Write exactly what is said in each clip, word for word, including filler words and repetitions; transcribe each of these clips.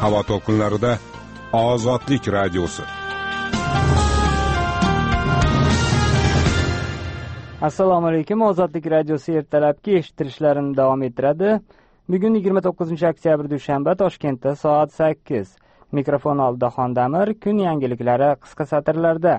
havo to'lqinlarida Ozodlik radiosi. Assalomu alaykum. Ozodlik radiosi ertalabki eshittirishlarini davom ettiradi. Bugun yigirma to'qqizinchi oktyabr dushanba, Toshkentda soat sakkiz. Mikrofon oldida Xondamir. Kun yangiliklari qisqa satrlarda.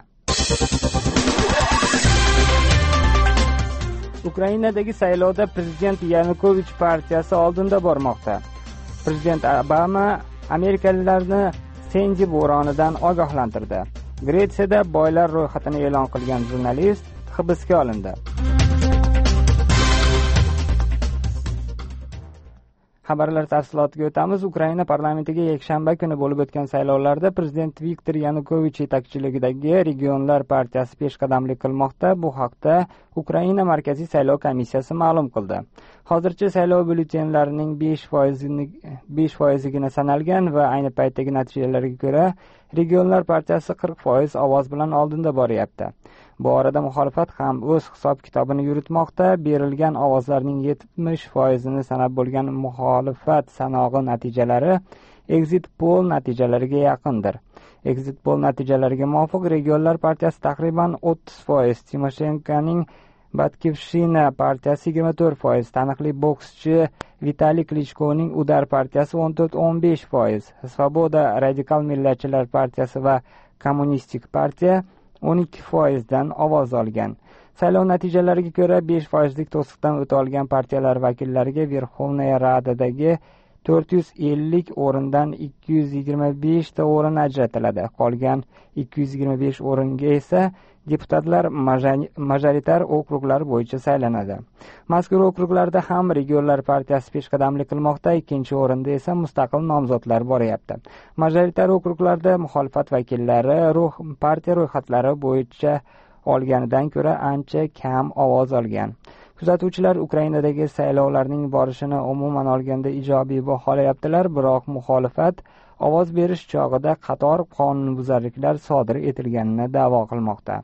Ukrainadagi saylovda prezident Yanukovich partiyasi oldinda bormoqda. Prezident Obama amerikaliklarni Sendi bo'ronidan ogohlantirdi. Gretsiyada boylar ro'yxatini e'lon qilgan jurnalist hibsga olindi. Xabarlar tafsilotiga o'tamiz. Ukraina parlamentiga yakshanba kuni bo'lib o'tgan saylovlarda prezident Viktor Yanukovich yetakchiligidagi Regionlar partiyasi peshqadamlik qilmoqda. Bu haqda Ukraina Markaziy saylov komissiyasi ma'lum qildi. Hozircha saylov byulletenlarining besh foizigina sanalgan va ayni paytdagi natijalarga ko'ra Regionlar partiyasi qirq foiz ovoz bilan oldinda boryapti. Bu orada muxolifat ham o'z hisob-kitobini yuritmoqda. Berilgan ovozlarning yetmish foizini sanab bo'lgan muxolifat sanog'i natijalari Exit Poll natijalariga yaqindir. Exit Poll natijalariga muvofiq Regionlar partiyasi taxriban o'ttiz foiz, Timoshenkoning Batkivshina partiyasi yigirma to'rt foiz, taniqli bokschi Vitaliy Klichkoning Udar partiyasi o'n to'rt o'n besh foiz, Svoboda radikal millatchilar partiyasi va Kommunistik partiya o'n ikki foizdan ovoz olgan. Saylov natijalariga ko'ra besh foizlik to'siqdan o'ta olgan partiyalar vakillariga Verxovnaya Radadagi to'rt yuz ellik o'rindan ikki yuz yigirma besh ta o'rin ajratiladi. Qolgan ikki yuz yigirma besh o'ringa esa deputatlar majoritar okruglar bo'yicha saylanadi. Mazkur okruglarda ham Regionlar partiyasi peshqadamlik qilmoqda, ikkinchi o'rinda esa mustaqil nomzodlar boryapti. Majoritar okruglarda muxolifat vakillari partiya ro'yxatlari bo'yicha olganidan ko'ra ancha kam ovoz olgan. Kuzatuvchilar Ukrainadagi saylovlarning borishini umuman olganda ijobiy baholayaptilar, biroq muxolifat ovoz berish chog'ida qator qonunbuzarliklar sodir etilganini da'vo qilmoqda.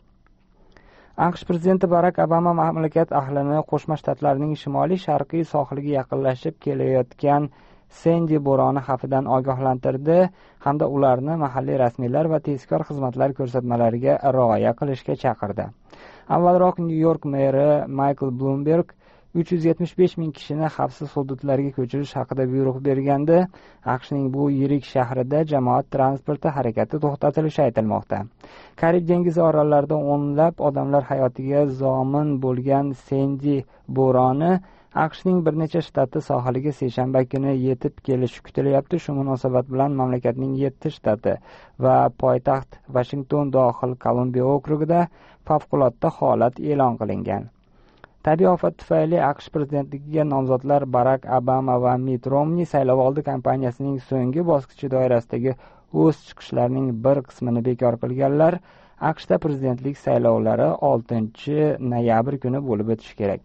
AQSh prezidenti Barak Obama mamlakat ahlini Qo'shma Shtatlarning shimoliy sharqiy sohiliga yaqinlashib kelayotgan Sendi bo'roni xavfidan ogohlantirdi hamda ularni mahalliy rasmiylar va tezkor xizmatlar ko'rsatmalariga rioya qilishga chaqirdi. Avvalroq Nyu-York meri Michael Bloomberg uch yuz yetmish besh ming kishini xavfsiz hududlarga ko'chirish haqida buyruq bergandi. AQShning bu yirik shahrida jamoat transporti harakati to'xtatilishi aytilmoqda. Karib dengizi orollarida o'nlab odamlar hayotiga zomin bo'lgan Sendi bo'roni AQShning bir necha shtati sohiliga seshanba kuni yetib kelishi kutilyapti. Shu munosabat bilan mamlakatning yetti shtati va poytaxt Washington dohil Kolumbiya okrugida favqulodda holat e'lon qilingan. Tabiiy ofat tufayli AQSh prezidentligiga nomzodlar Barak Obama va Mitt Romney saylovoldi kampaniyasining so'nggi bosqichi doirasidagi o'z chiqishlarining bir qismini bekor qilganlar. AQShda prezidentlik saylovlari oltinchi noyabr kuni bo'lib o'tishi kerak.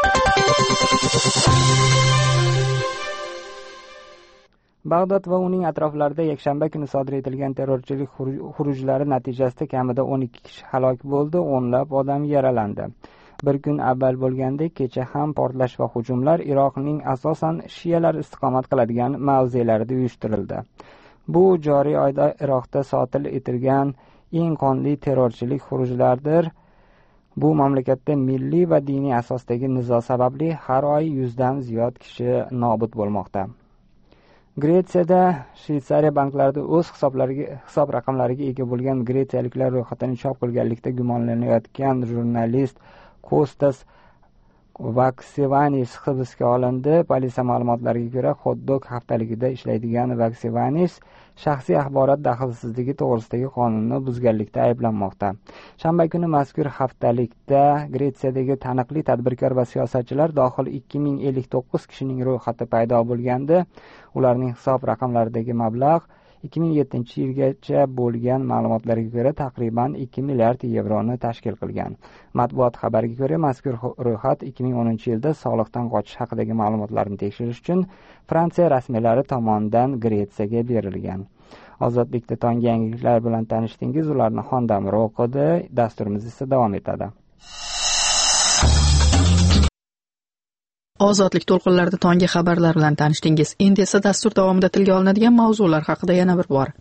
Bag'dod va uning atroflarida yakshanba kuni sodir etilgan terrorchilik xurujlari natijasida kamida o'n ikki kishi halok bo'ldi, o'nlab odam yaralandi. Bir kun avval bo'lgandek kecha ham portlash va hujumlar Iroqning asosan shiyalar istiqomat qiladigan mavzelarida uyushtirildi. Bu joriy oyda Iroqda sodir etilgan eng qonli terrorchilik xurujlardir. Bu mamlakatda milliy va diniy asosdagi nizo sababli har oy yuzdan ziyod kishi nobud bo'lmoqda. Gretsiyada Shveysariya banklarida o'z hisoblariga hisob raqamlariga ega bo'lgan gretsiyaliklar ro'yxatini chop qilganlikda gumonlanayotgan jurnalist Kostas Vaksivanis hibsga olindi. Politsiya ma'lumotlariga ko'ra, hot-dog haftaligida ishlaydigan Vaksivanis shaxsiy axborot daxlsizligi to'g'risidagi qonunni buzganlikda ayblanmoqda. Shanba kuni mazkur haftalikda Gretsiyadagi taniqli tadbirkor va siyosatchilar dohil ikki ming ellik to'qqiz kishining ro'yxati paydo bo'lgandi. Ularning hisob raqamlaridagi mablag' ikki ming yettinchi yilgacha bo'lgan ma'lumotlarga ko'ra taqriban ikki milliard yevroni tashkil qilgan. Matbuot xabariga ko'ra, mazkur ro'yxat ikki ming o'ninchi yilda soliqdan qochish haqidagi ma'lumotlarni tekshirish uchun Fransiya rasmiylari tomonidan Gretsiyaga berilgan. Ozodlikda tonggi yangiliklar bilan tanishdingiz, ularni Xondamir o'qidi. Dasturimiz esa davom etadi. Ozodlik to'lqinlarida tonggi xabarlar bilan tanishdingiz. Endi esa dastur davomida tilga olinadigan mavzular haqida yana bir bor.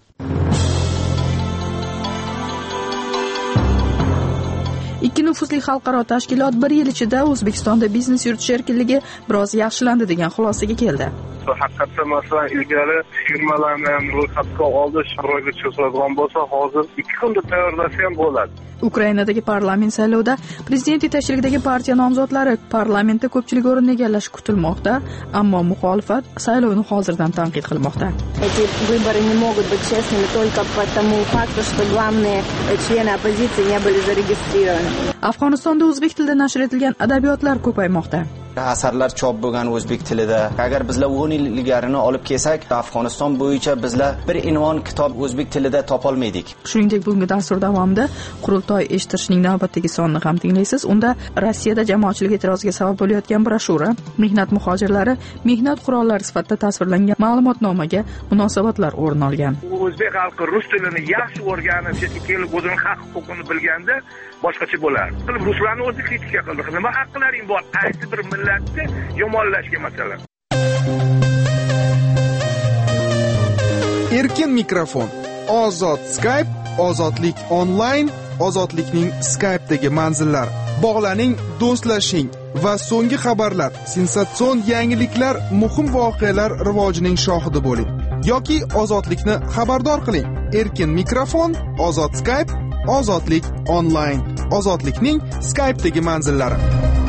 Ikki nufuzli xalqaro tashkilot bir yil ichida O'zbekistonda biznes yuritish erkinligi biroz yaxshilandi degan xulosaga keldi. Haqiqatda masalan ilgari firmalarni ham ro'yxatga olish ro'yga chiqadigan bo'lsa, hozir ikki kunda tayyorlasa ham bo'ladi. Ukrainadagi parlament saylovida prezident yetakchiligidagi partiya nomzodlari parlamentda ko'pchilik o'rinni egallashi kutilmoqda, ammo muxolifat saylovni hozirdan tanqid qilmoqda. Эти выборы не могут быть честными только по тому факту, что главные члены оппозиции не были зарегистрированы. Afg'onistonda o'zbek tilida nashr etilgan adabiyotlar ko'paymoqda. Asarlar chop bo'lgan o'zbek tilida. Agar bizlar o'n yil ilgarini olib kelsak, Afg'oniston bo'yicha bizlar bir invon kitob o'zbek tilida topolmaydik. Shuningdek, bugungi dastur davomida qurultoy eshittirishning navbatdagi sonini ham tinglaysiz. Unda Rossiyada jamoatchilik e'tiroziga sabab bo'layotgan broshura, mehnat muhojirlari mehnat qurollari sifatida tasvirlangan ma'lumotnomaga munosabatlar o'rin olgan. O'zbek xalqi rus tilini yaxshi o'rganib, chetga kelib o'zini haq huquqini bilganda boshqacha bo'lardi. Qilib ruslarni o'zi kritika qildi. Nima haqlaring bor? Qaysi bir millatni yomonlashga masalan. Erkin mikrofon, ozod Skype, ozodlik onlayn, ozodlikning Skype'dagi manzillari. Bog'laning, do'stlashing va so'nggi xabarlar, sensatsion yangiliklar, muhim voqealar rivojining shohidi bo'ling. Yoki ozodlikni xabardor qiling. Erkin mikrofon, ozod Skype, ozodlik onlayn, ozodlikning Skype'dagi manzillari.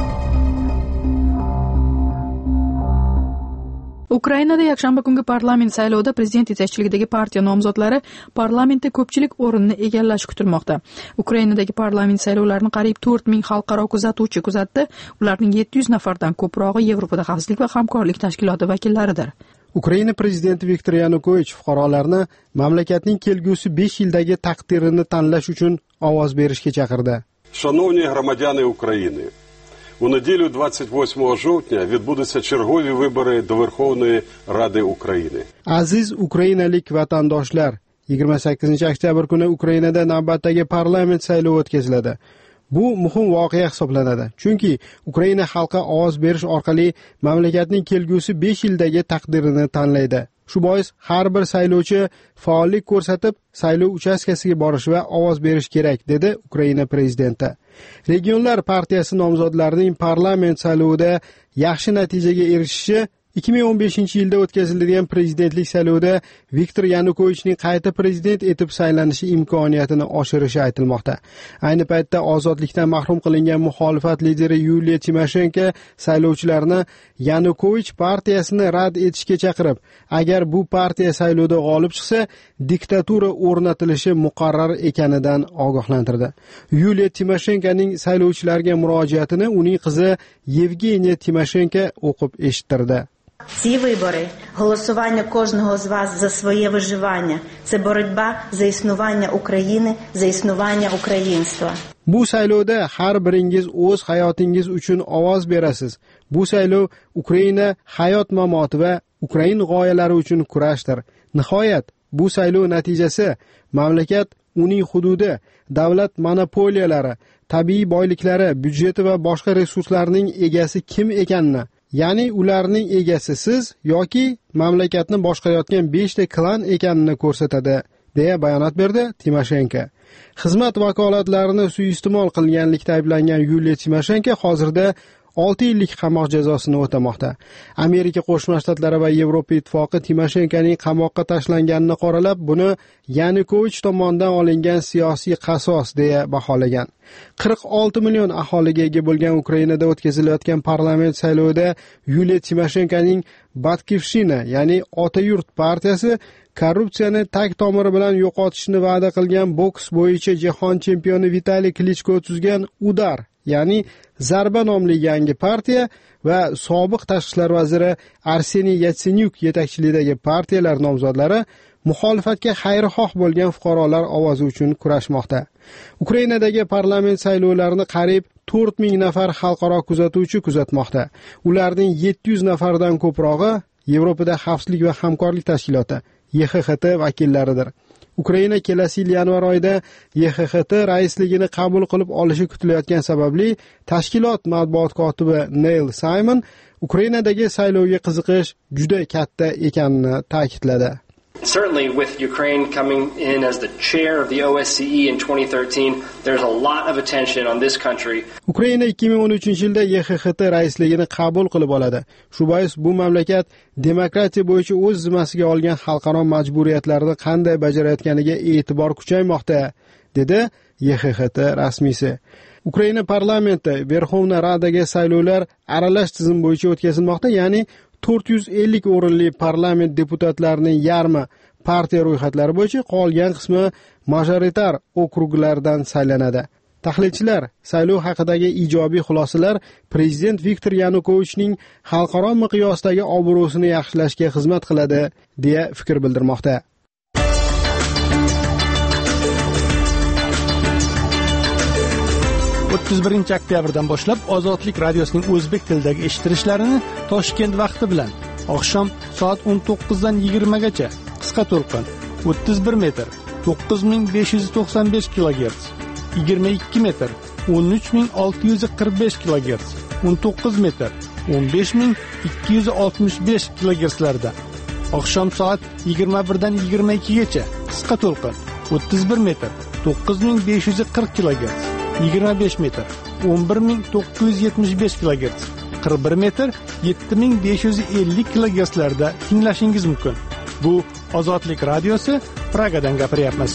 Ukrainada yakshanba kungi parlament saylovida prezident yetakchiligidagi partiya nomzodlari parlamentda ko'pchilik o'rinni egallashi kutilmoqda. Ukrainadagi parlament saylovlarini qariyb to'rt ming xalqaro kuzatuvchi kuzatdi. Ularning yetti yuz nafardan ko'prog'i Yevropada xavfsizlik va hamkorlik tashkiloti vakillaridir. Ukraina prezidenti Viktor Yanukovich fuqarolarni mamlakatning kelgusi besh yildagi taqdirini tanlash uchun ovoz berishga chaqirdi. Шановні громадяни України, у неділю двадцять восьмого жовтня відбудуться чергові вибори до Верховної Ради України. Aziz ukrainalik vatandoshlar, yigirma sakkizinchi oktyabr kuni Ukrainada navbatdagi parlament saylovi o'tkaziladi. Bu muhim voqea hisoblanadi, chunki Ukraina xalqi ovoz berish orqali mamlakatning kelgusi besh yildagi taqdirini tanlaydi. Shu bois har bir saylovchi faollik ko'rsatib, saylov uchastkasiga borish va ovoz berish kerak, dedi Ukraina prezidenti. Regionlar partiyasi nomzodlarining parlament saylovida yaxshi natijaga erishishi ikki ming o'n beshinchi yilda o'tkazilgan prezidentlik saylovida Viktor Yanukovichning qayta prezident etib saylanishi imkoniyatini oshirishi aytilmoqda. Ayni paytda ozodlikdan mahrum qilingan muxolifat lideri Yuliya Timoshenko saylovchilarni Yanukovich partiyasini rad etishga chaqirib, agar bu partiya saylovda g'olib chiqsa, diktatura o'rnatilishi muqarrar ekanidan ogohlantirdi. Yuliya Timoshenkoning saylovchilarga murojaatini uning qizi Yevgeniya Timoshenko o'qib eshittirdi. Ці вибори – голосування кожного з вас за своє виживання. Це боротьба за існування України, за існування українства. Bu saylovda har biringiz o'z hayotingiz uchun ovoz berasiz. Bu saylov Ukraina hayot mamoti va Ukrain g'oyalari uchun kurashdir. Nihoyat, bu saylov natijasi mamlakat, uning hududi, davlat monopoliyalari, tabiiy boyliklari, byudjeti va boshqa resurslarning egasi kim ekanini, ya'ni ularning egasi siz yoki mamlakatni boshqarayotgan beshta klan ekanini ko'rsatadi, deya bayonot berdi Timoshenko. Xizmat vakolatlarini suiiste'mol qilganlikda ayblangan Yuliya Timoshenko hozirda olti yillik qamoq jazosini o'tamoqda. Amerika Qo'shma Shtatlari va Yevropa Ittifoqi Timoshenkoning qamoqqa tashlanganini qoralab, buni Yanukovich tomonidan olingan siyosiy qasos deya baholagan. qirq olti million aholiga ega bo'lgan Ukrainada o'tkazilayotgan parlament saylovida Yuliya Timoshenkoning Batkivshina, ya'ni Ota yurt partiyasi korrupsiyani tag tomiri bilan yo'qotishni va'da qilgan boks bo'yicha jahon chempioni Vitaliy Klichko tuzgan Udar, ya'ni Zarba nomli yangi partiya va sobiq tashqi ishlar vaziri Arseniy Yatsenyuk yetakchiligidagi partiyalar nomzodlari muxolifatga xayrixoh bo'lgan fuqarolar ovozi uchun kurashmoqda. Ukrainadagi parlament saylovlarini qariyb to'rt ming nafar xalqaro kuzatuvchi kuzatmoqda. Ularning yetti yuz nafardan ko'prog'i Yevropada xavfsizlik va hamkorlik tashkiloti Y X X T vakillaridir. Ukraina kelasi yil yanvar oyida Y X X T raisligini qabul qilib olishi kutilayotgani sababli tashkilot matbuot kotibi Neil Simon Ukrainadagi saylovga qiziqish juda katta ekanini ta'kidladi. Certainly, with Ukraine coming in as the chair of the O S C E in twenty thirteen, there's a lot of attention on this country. Ukraina ikki ming o'n uchinchi yilda Y X X T raisligini qabul qilib oladi. Shu bois bu mamlakat demokratiya bo'yicha o'z zimmasiga olgan xalqaro majburiyatlarni qanday bajarayotganiga e'tibor kuchaymoqda, dedi Y X X T rasmiysi. Ukraina parlamenti Verxovna Radaga saylovlar aralash tizim bo'yicha o'tkazilmoqda, ya'ni to'rt yuz ellik o'rinli parlament deputatlarining yarmi partiya ro'yxatlari bo'yicha, qolgan qismi majoritar okruglardan saylanadi. Tahlilchilar saylov haqidagi ijobiy xulosalar prezident Viktor Yanukovichning xalqaro miqyosdagi obro'sini yaxshilashga xizmat qiladi, deya fikr bildirmoqda. o'ttiz birinchi oktyabrdan boshlab Ozodlik radiosining o'zbek tilidagi eshitilishlarini Toshkent vaqti bilan oqshom soat o'n to'qqizdan yigirmagacha qisqa to'lqin o'ttiz bir metr to'qqiz ming besh yuz to'qson besh kilogerts, yigirma ikki metr o'n uch ming olti yuz qirq besh kilogerts, o'n to'qqiz metr o'n besh ming ikki yuz oltmish besh kilogertslarda, oqshom soat yigirma birdan yigirma ikkigacha qisqa to'lqin o'ttiz bir metr to'qqiz ming besh yuz qirq kilogerts, yigirma besh metr o'n bir ming to'qqiz yuz yetmish besh kilogerts, qirq bir metr yetti ming besh yuz ellik kilogertslarda tinglashingiz mumkin. Bu Ozodlik radiosi, Pragadan gapiryapmiz.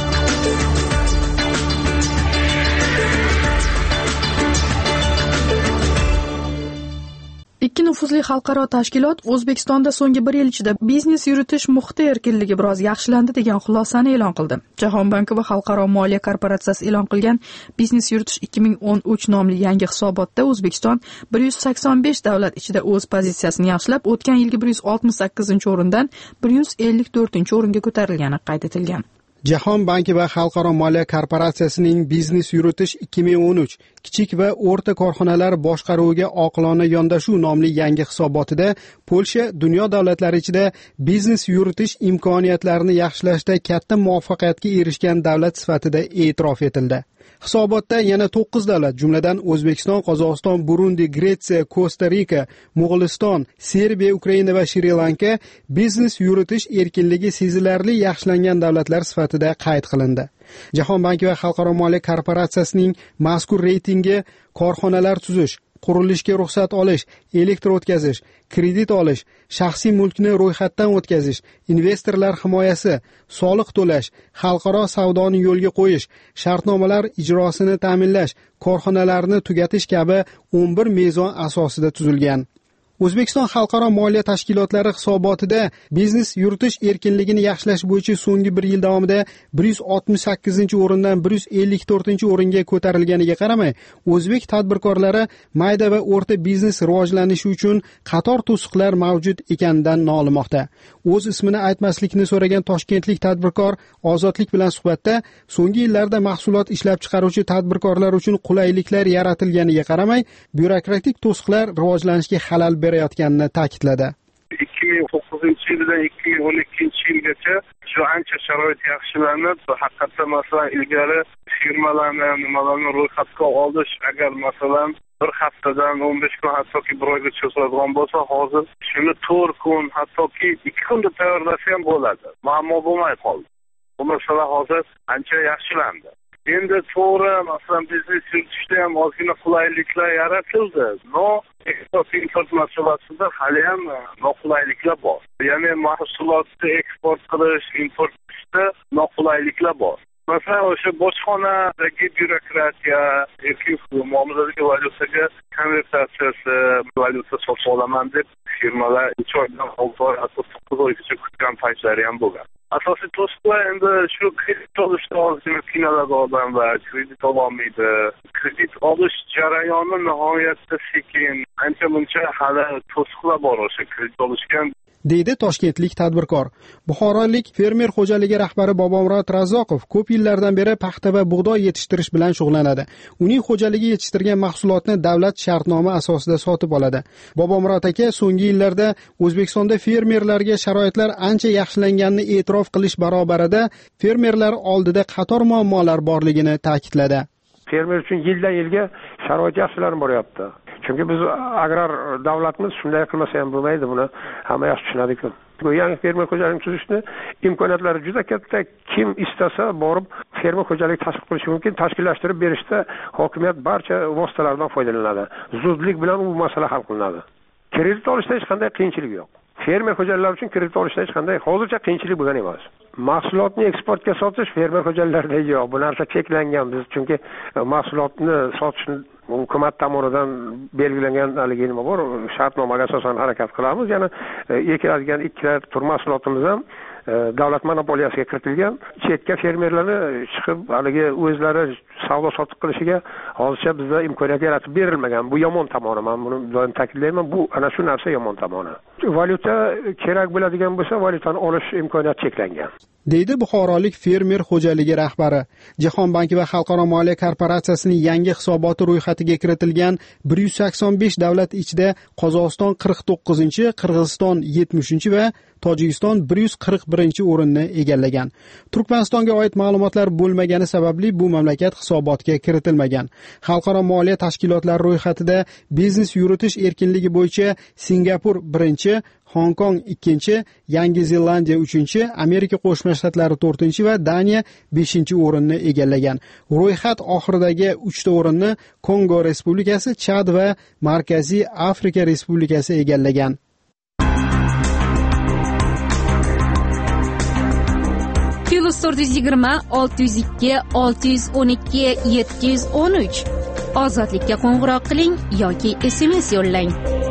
Ikki nufuzli xalqaro tashkilot O'zbekistonda so'nggi bir yil ichida biznes yuritish muhiti erkinligi biroz yaxshilandi degan xulosani e'lon qildi. Jahon banki va Xalqaro moliya korporatsiyasi e'lon qilgan Biznes yuritish ikki ming o'n uch nomli yangi hisobotda O'zbekiston bir yuz sakson besh davlat ichida o'z pozitsiyasini yaxshilab, o'tgan yilgi bir yuz oltmish sakkizinchi o'rindan bir yuz ellik to'rtinchi o'ringa ko'tarilgani qayd etilgan. Jahon banki va Xalqaro moliya korporatsiyasining Biznes yuritish ikki ming o'n uch kichik va o'rta korxonalar boshqaruviga oqilona yondashuv nomli yangi hisobotida Polsha dunyo davlatlari ichida biznes yuritish imkoniyatlarini yaxshilashda katta muvaffaqiyatga erishgan davlat sifatida e'tirof etildi. Hisobotda yana to'qqiz davlat, jumladan O'zbekiston, Qozog'iston, Burundi, Gretsiya, Kosta-Rika, Mo'g'uliston, Serbiya, Ukraina va Shri-Lanka biznes yuritish erkinligi sezilarli yaxshilangan davlatlar sifatida qayd qilindi. Jahon banki va Xalqaro moliya korporatsiyasining mazkur reytingi korxonalar tuzish, qurilishga ruxsat olish, elektr o'tkazish, kredit olish, shaxsiy mulkni ro'yxatdan o'tkazish, investorlar himoyasi, soliq to'lash, xalqaro savdoni yo'lga qo'yish, shartnomalar ijrosini ta'minlash, korxonalarni tugatish kabi o'n bir mezon asosida tuzilgan. O'zbekiston xalqaro moliya tashkilotlari hisobotida biznes yuritish erkinligini yaxshilash bo'yicha so'nggi bir yil davomida bir yuz oltmish sakkizinchi o'rindan bir yuz ellik to'rtinchi o'ringa ko'tarilganiga qaramay, o'zbek tadbirkorlari mayda va o'rta biznes rivojlanishi uchun qator to'siqlar mavjud ekanidan nolimoqda. O'z ismini aytmaslikni so'ragan toshkentlik tadbirkor Ozodlik bilan suhbatda so'nggi yillarda mahsulot ishlab chiqaruvchi tadbirkorlar uchun qulayliklar yaratilganiga qaramay, byurokratik to'siqlar rivojlanishga xalal berayotganini ta'kidladi. ikki ming to'qqizinchi yildan ikki ming o'n ikkinchi yilgacha shu ancha sharoit yaxshilanib, haqiqatda masalan ilgari firmalarni, nimalarni ro'yxatga olish agar masalan bir haftadan o'n besh kun hattoki bir oyga cho'ziladigan bo'lsa, hozir shuni to'rt kun, hattoki ikki kunda tayyorlasa ham bo'ladi. Muammo bo'lmay qoldi. Bu masala hozir ancha yaxshilandi. Endi to'g'ri, masalan, biznes yuritishda ham ozgina qulayliklar yaratildi. No, eksport import masalasida hali ham noqulayliklar bor. Ya'ni mahsulotni eksport qilish, import qilishda noqulayliklar bor. Masalan, o'sha bojxonadagi byurokratiya, erkin muomaladagi valyutaga konvertatsiyasi, valyuta sotib olaman deb firmalar uch oydan olti oy, hatto to'qqiz oygacha kutgan paytlari ham bo'lgan. Asosiy to'siqlar endi shu kredit olishda ozgina qiynaladi odam va kredit ololmaydi. Kredit olish jarayoni nihoyatda sekin, ancha muncha hali to'siqlar bor o'sha kredit olishga. deydi toshkentlik tadbirkor. Buxorolik fermer xo'jaligi rahbari Bobomurod Razzoqov ko'p yillardan beri paxta va bug'doy yetishtirish bilan shug'ullanadi. Uning xo'jaligi yetishtirgan mahsulotni davlat shartnoma asosida sotib oladi. Bobomurod aka so'nggi yillarda O'zbekistonda fermerlarga sharoitlar ancha yaxshilanganini e'tirof qilish barobarida fermerlar oldida qator muammolar borligini ta'kidladi. Fermer uchun yildan yilga sharoit yaxshilanib boryapti. Chunki biz agrar davlatimiz shunday qilmasa ham bo'lmaydi, buni hamma yaxshi tushunadi-ku. Bu yangi fermer xo'jaligini tuzishni imkoniyatlari juda katta. Kim istasa borib fermer xo'jaligi tashkil qilishi mumkin, tashkillashtirib berishda hokimiyat barcha vositalardan foydalanadi. Zudlik bilan bu masala hal qilinadi. Kredit olishda hech qanday qiyinchilik yo'q. Fermer xo'jaliklari uchun kredit olishda hech qanday hozircha qiyinchilik bo'lgan emas. Mahsulotni eksportga sotish fermer xo'jaliklarida yo'q. Bu narsa cheklangan biz, chunki mahsulotni sotishni hukumat tomonidan belgilangan haligi nima bor, shartnomaga asosan harakat qilamiz. Ya'ni ekiladigan ikkita tur mahsulotimiz ham davlat monopoliyasiga kiritilgan. Chetga fermerlarni chiqib haligi o'zlari savdo sotiq qilishiga hozircha bizda imkoniyat yaratib berilmagan. Bu yomon tomoni. Men buni doim ta'kidlayman. Bu ana shu narsa yomon tomoni. Valyuta kerak bo'ladigan bo'lsa, valyutani olish imkoniyati cheklangan, deydi buxorolik fermer xo'jaligi rahbari. Jahon banki va Xalqaro moliya korporatsiyasining yangi hisoboti ro'yxatiga kiritilgan bir yuz sakson besh davlat ichida Qozog'iston qirq to'qqizinchi, Qirg'iziston yetmishinchi va Tojikiston bir yuz qirq birinchi o'rinni egallagan. Turkmanistonga oid ma'lumotlar bo'lmagani sababli bu mamlakat hisobotga kiritilmagan. Xalqaro moliya tashkilotlari ro'yxatida biznes yuritish erkinligi bo'yicha Singapur birinchi, Hong Kong ikkinchi, Yangi Zelandiya uchinchi, Amerika Qo'shma Shtatlari to'rtinchi va Daniya beshinchi o'rinni egallagan. Ro'yxat oxiridagi uchta o'rinni Kongo Respublikasi, Chad va Markaziy Afrika Respublikasi egallagan. Plus to'rt yuz yigirma, olti yuz ikki, olti yuz o'n ikki, yetti yuz o'n uch. Ozodlikka qo'ng'iroq qiling yoki S M S yo'llang.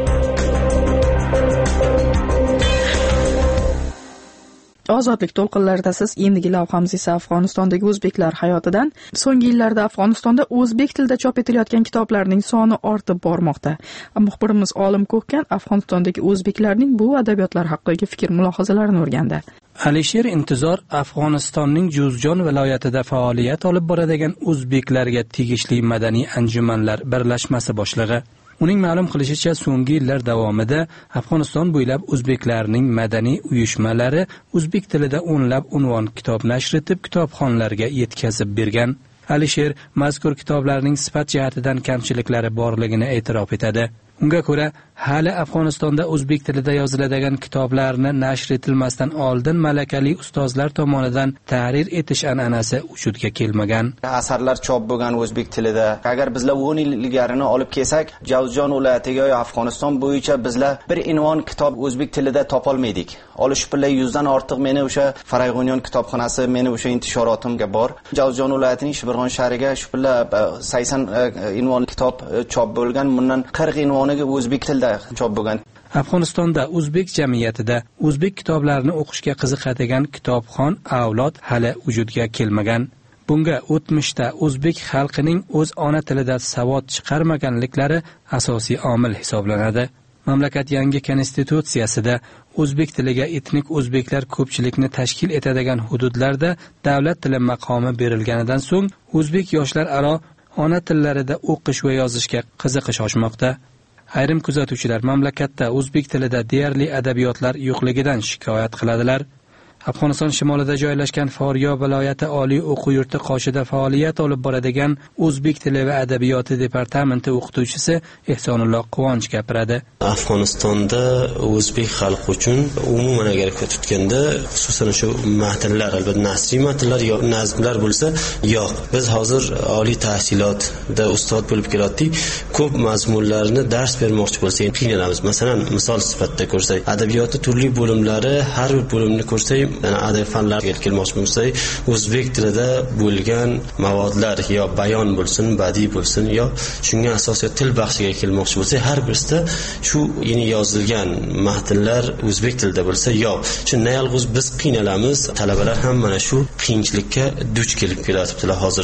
Ozodlik to'lqinlarida siz endigi lavhamiz esa Afg'onistondagi o'zbeklar hayotidan. So'nggi yillarda Afg'onistonda o'zbek tilida chop etilayotgan kitoblarning soni ortib bormoqda. Muxbirimiz Olim Ko'kkan Afg'onistondagi o'zbeklarning bu adabiyotlar haqidagi fikr-mulohazalarini o'rgandi. Alisher Intizor Afg'onistonning Juzjon viloyatida faoliyat olib boradigan o'zbeklarga tegishli madaniy anjumanlar birlashmasi boshlig'i. Uning ma'lum qilishicha, so'nggi yillar davomida Afg'oniston bo'ylab o'zbeklarning madaniy uyushmalari o'zbek tilida o'nlab unvon kitob nashr etib, kitobxonlarga yetkazib bergan. Alisher mazkur kitoblarning sifat jihatidan kamchiliklari borligini e'tirof etadi. Unga ko'ra, hali Afg'onistonda o'zbek tilida yoziladigan kitoblarni nashr etilmasdan oldin malakali ustozlar tomonidan tahrir etish an'anasi vujudga kelmagan. Asarlar chop bo'lgan o'zbek tilida. Agar bizlar o'n yil ilgarini olib kelsak, Javzjon viloyatiga yoki Afg'oniston bo'yicha bizlar bir unvon kitob o'zbek tilida topolmaydik. Olish pillay yuzdan ortiq meni o'sha Farag'oniyon kitobxonasi meni o'sha intishorotimga bor. Javzjon viloyatining Shibirg'on shahriga shu pilla sakson unvon kitob chop bo'lgan, bundan qirq unvon o'zbek tilida chop bo'lgan. Afg'onistonda o'zbek jamiyatida o'zbek kitoblarini o'qishga qiziqadigan kitobxon avlod hali vujudga kelmagan. Bunga o'tmishda o'zbek xalqining o'z ona tilida savod chiqarmaganliklari asosiy omil hisoblanadi. Mamlakat yangi konstitutsiyasida o'zbek tiliga etnik o'zbeklar ko'pchilikni tashkil etadigan hududlarda davlat tili maqomi berilganidan so'ng o'zbek yoshlar aro ona tillarida o'qish va yozishga qiziqish oshmoqda. Ayrim kuzatuvchilar mamlakatda o'zbek tilida deyarli adabiyotlar yo'qligidan shikoyat qiladilar. Afg'oniston shimolida joylashgan Foryo viloyati oliy o'quv yurti qoshida faoliyat olib boradigan o'zbek tili va adabiyoti departamenti o'qituvchisi Ehsonulloh Quvonch gapiradi. Afg'onistonda o'zbek xalqi uchun umuman agar tutganda, xususan shu matnlar, albatta nasriy matnlar yo nazmlar bo'lsa, yo'q. Biz hozir oliy tahsilotda ustod bo'lib kelayotdik. Ko'p mazmunlarni dars bermoqchi bo'lsak, qiynalamiz. Masalan, misol sifatida ko'rsak, adabiyotning turli bo'limlari, har bir bo'limni ko'rsak, yani adab fanlariga kelmoqchi bo'lsak, o'zbek tilida bo'lgan mavodlar yo bayon bo'lsin, badiiy bo'lsin, yo shunga asosiy til baxshiga kelmoqchi bo'lsak, har birisida shu yeni yozilgan matnlar o'zbek tilida bo'lsa, yo shunday yolg'iz biz qiynalamiz. Talabalar ham mana shu qiyinchilikka duch kelib kelayaptilar hozirda.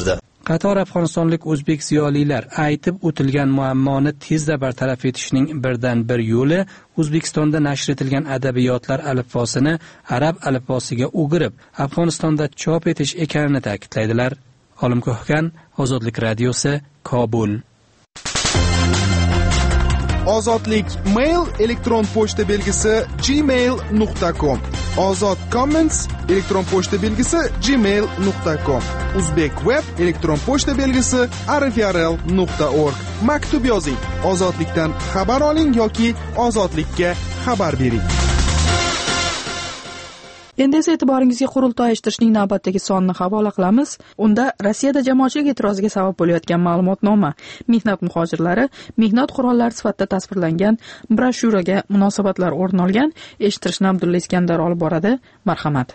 qator afg'onistonlik o'zbek ziyolilar aytib o'tilgan muammoni tezda bartaraf etishning birdan bir yo'li O'zbekistonda nashr etilgan adabiyotlar alifbosini arab alifbosiga o'girib Afg'onistonda chop etish ekanini ta'kidlaydilar. Olim Ko'hkan, Ozodlik radiosi, Kobul. Ozodlik mail elektron pochta belgisi gmail nuqta com. Ozod comments elektron pochta belgisi gmail nuqta com. Uzbek web elektron pochta belgisi arifrl nuqta org. Maktub yozing. Ozodlikdan xabar oling yoki ozodlikka xabar bering. Endi esa e'tiboringizga qurultoy eshittirishning navbatdagi sonini havola qilamiz. Unda Rossiyada jamoatchilik e'tiroziga sabab bo'layotgan ma'lumotnoma, mehnat muhojirlari, mehnat qurollari sifatida tasvirlangan broshyuraga munosabatlar o'rin olgan. Eshittirishni Abdulla Iskandar olib boradi. Marhamat.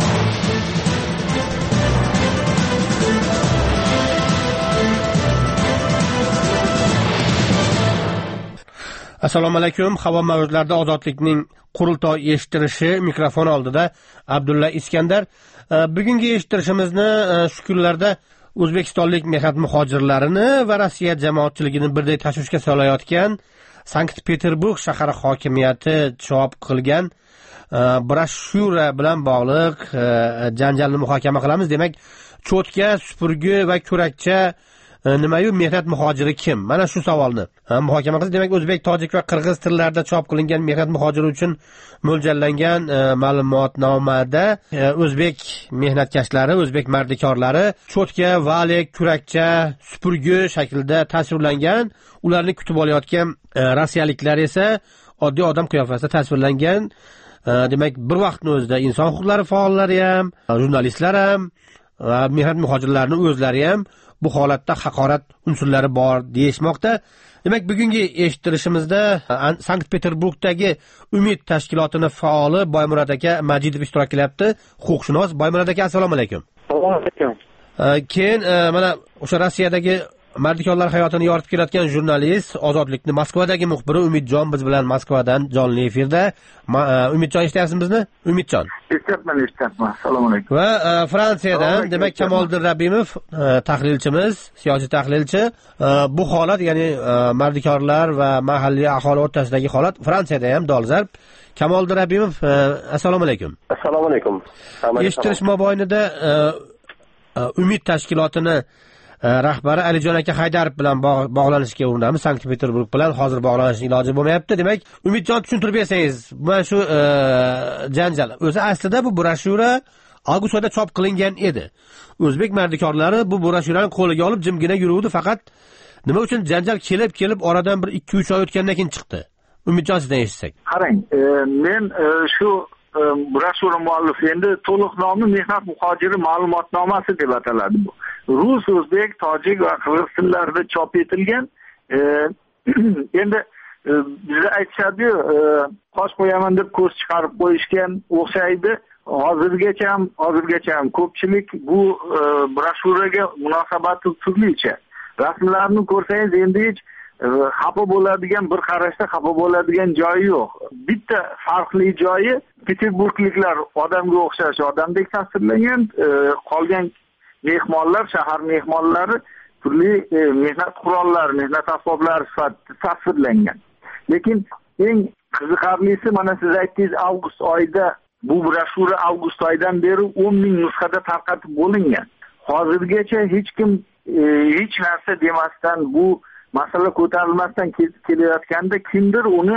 Assalomu alaykum. Havo mavzularida ozodlikning qurultoy eshittirishi mikrofon oldida Abdulla Iskandar. Bugungi eshittirishimizni shu kunlarda O'zbekistonlik mehnat muhojirlarini va Rossiya jamoatchiligini birday tashvishga solayotgan Sankt-Peterburg shahar hokimiyati chop qilgan broshyura bilan bog'liq janjalni muhokama qilamiz. Demak, cho'tka, supurgi va kurakcha nimayu mehnat muhojiri kim? Mana shu savolni muhokama qilamiz. Demak, o'zbek, tojik va qirg'iz tillarida chop qilingan mehnat muhojiri uchun mo'ljallangan ma'lumotnomada o'zbek mehnatkashlari, o'zbek mardikorlari cho'tka, valik, kurakcha, supurgi shaklida tasvirlangan. Ularni kutib olayotgan rossiyaliklar esa oddiy odam qiyofasida tasvirlangan. Demak, bir vaqtning o'zida inson huquqlari faollari ham, jurnalistlar ham, mehnat muhojirlarining o'zlari ham bu holatda haqorat unsurlari bor deyishmoqda. Demak, bugungi eshittirishimizda Sankt-Peterburgdagi Umid tashkilotining faoli Boymurod aka Majidov ishtirok qilyapti. Huquqshunos Boymurod aka, assalomu alaykum. Assalomu alaykum. Keyin mana o'sha Rossiyadagi mardikorlar hayotini yoritib kelayotgan jurnalist, Ozodlikni Moskvadagi muxbiri Umidjon biz bilan Moskvadan jonli efirda. Umidjon, eshityapsizmi bizni? Umidjon. Eshityapman, eshityapman. Assalomu alaykum. Va Fransiyadan, demak, Kamoliddin Rabbimov tahlilchimiz, siyosiy tahlilchi, bu holat, ya'ni mardikorlar va mahalliy aholi o'rtasidagi holat Fransiyada ham dolzarb. Kamoliddin Rabbimov, assalomu alaykum. Assalomu alaykum. Eshittirish mobaynida Umid tashkilotini rahbari Alijon aka Haydarov bilan bog'lanishga urinamiz. Sankt-Peterburg bilan hozir bog'lanishning iloji bo'lmayapti. Demak, Umidjon, tushuntirib bersangiz, mana shu janjal o'zi aslida bu broshyura avgust oyida chop qilingan edi. O'zbek mardikorlari bu brosyurani qo'liga olib jimgina yuruvdi, faqat nima uchun janjal kelib-kelib oradan bir ikki uch oy o'tgandan keyin chiqdi. Umidjon, sizdan eshitsak. Qarang, men shu broshyura muallifi, endi to'liq nomi mehnat muhojiri ma'lumotnomasi deb ataladi bu. Rus, o'zbek, tojik va qirg'iz tillarida chop etilgan. Endi bizda aytishadi, qosh qo'yaman deb ko'z chiqarib qo'yishgan o'xshaydi. Hozirgacha ham, hozirgacha ham ko'pchilik bu broshyuraga munosabati turlicha. Rasmlarni ko'rsangiz, endi hech xafa bo'ladigan, bir qarashda xafa bo'ladigan joyi yo'q. Bitta farqli joyi, Peterburgliklar odamga o'xshash odamdek tasvirlangan, qolgan mehmonlar, shahar mehmonlari turli mehnat qurollari, mehnat asboblari sifatida tasvirlangan. Lekin eng qiziqarlisi, mana siz aytdingiz, avgust oyida, bu broshyura avgust oyidan beri o'n ming nusxada tarqatib bo'lingan. Hozirgacha hech kim hech narsa demasdan, bu masala ko'tarilmasdan kelayotganda kimdir uni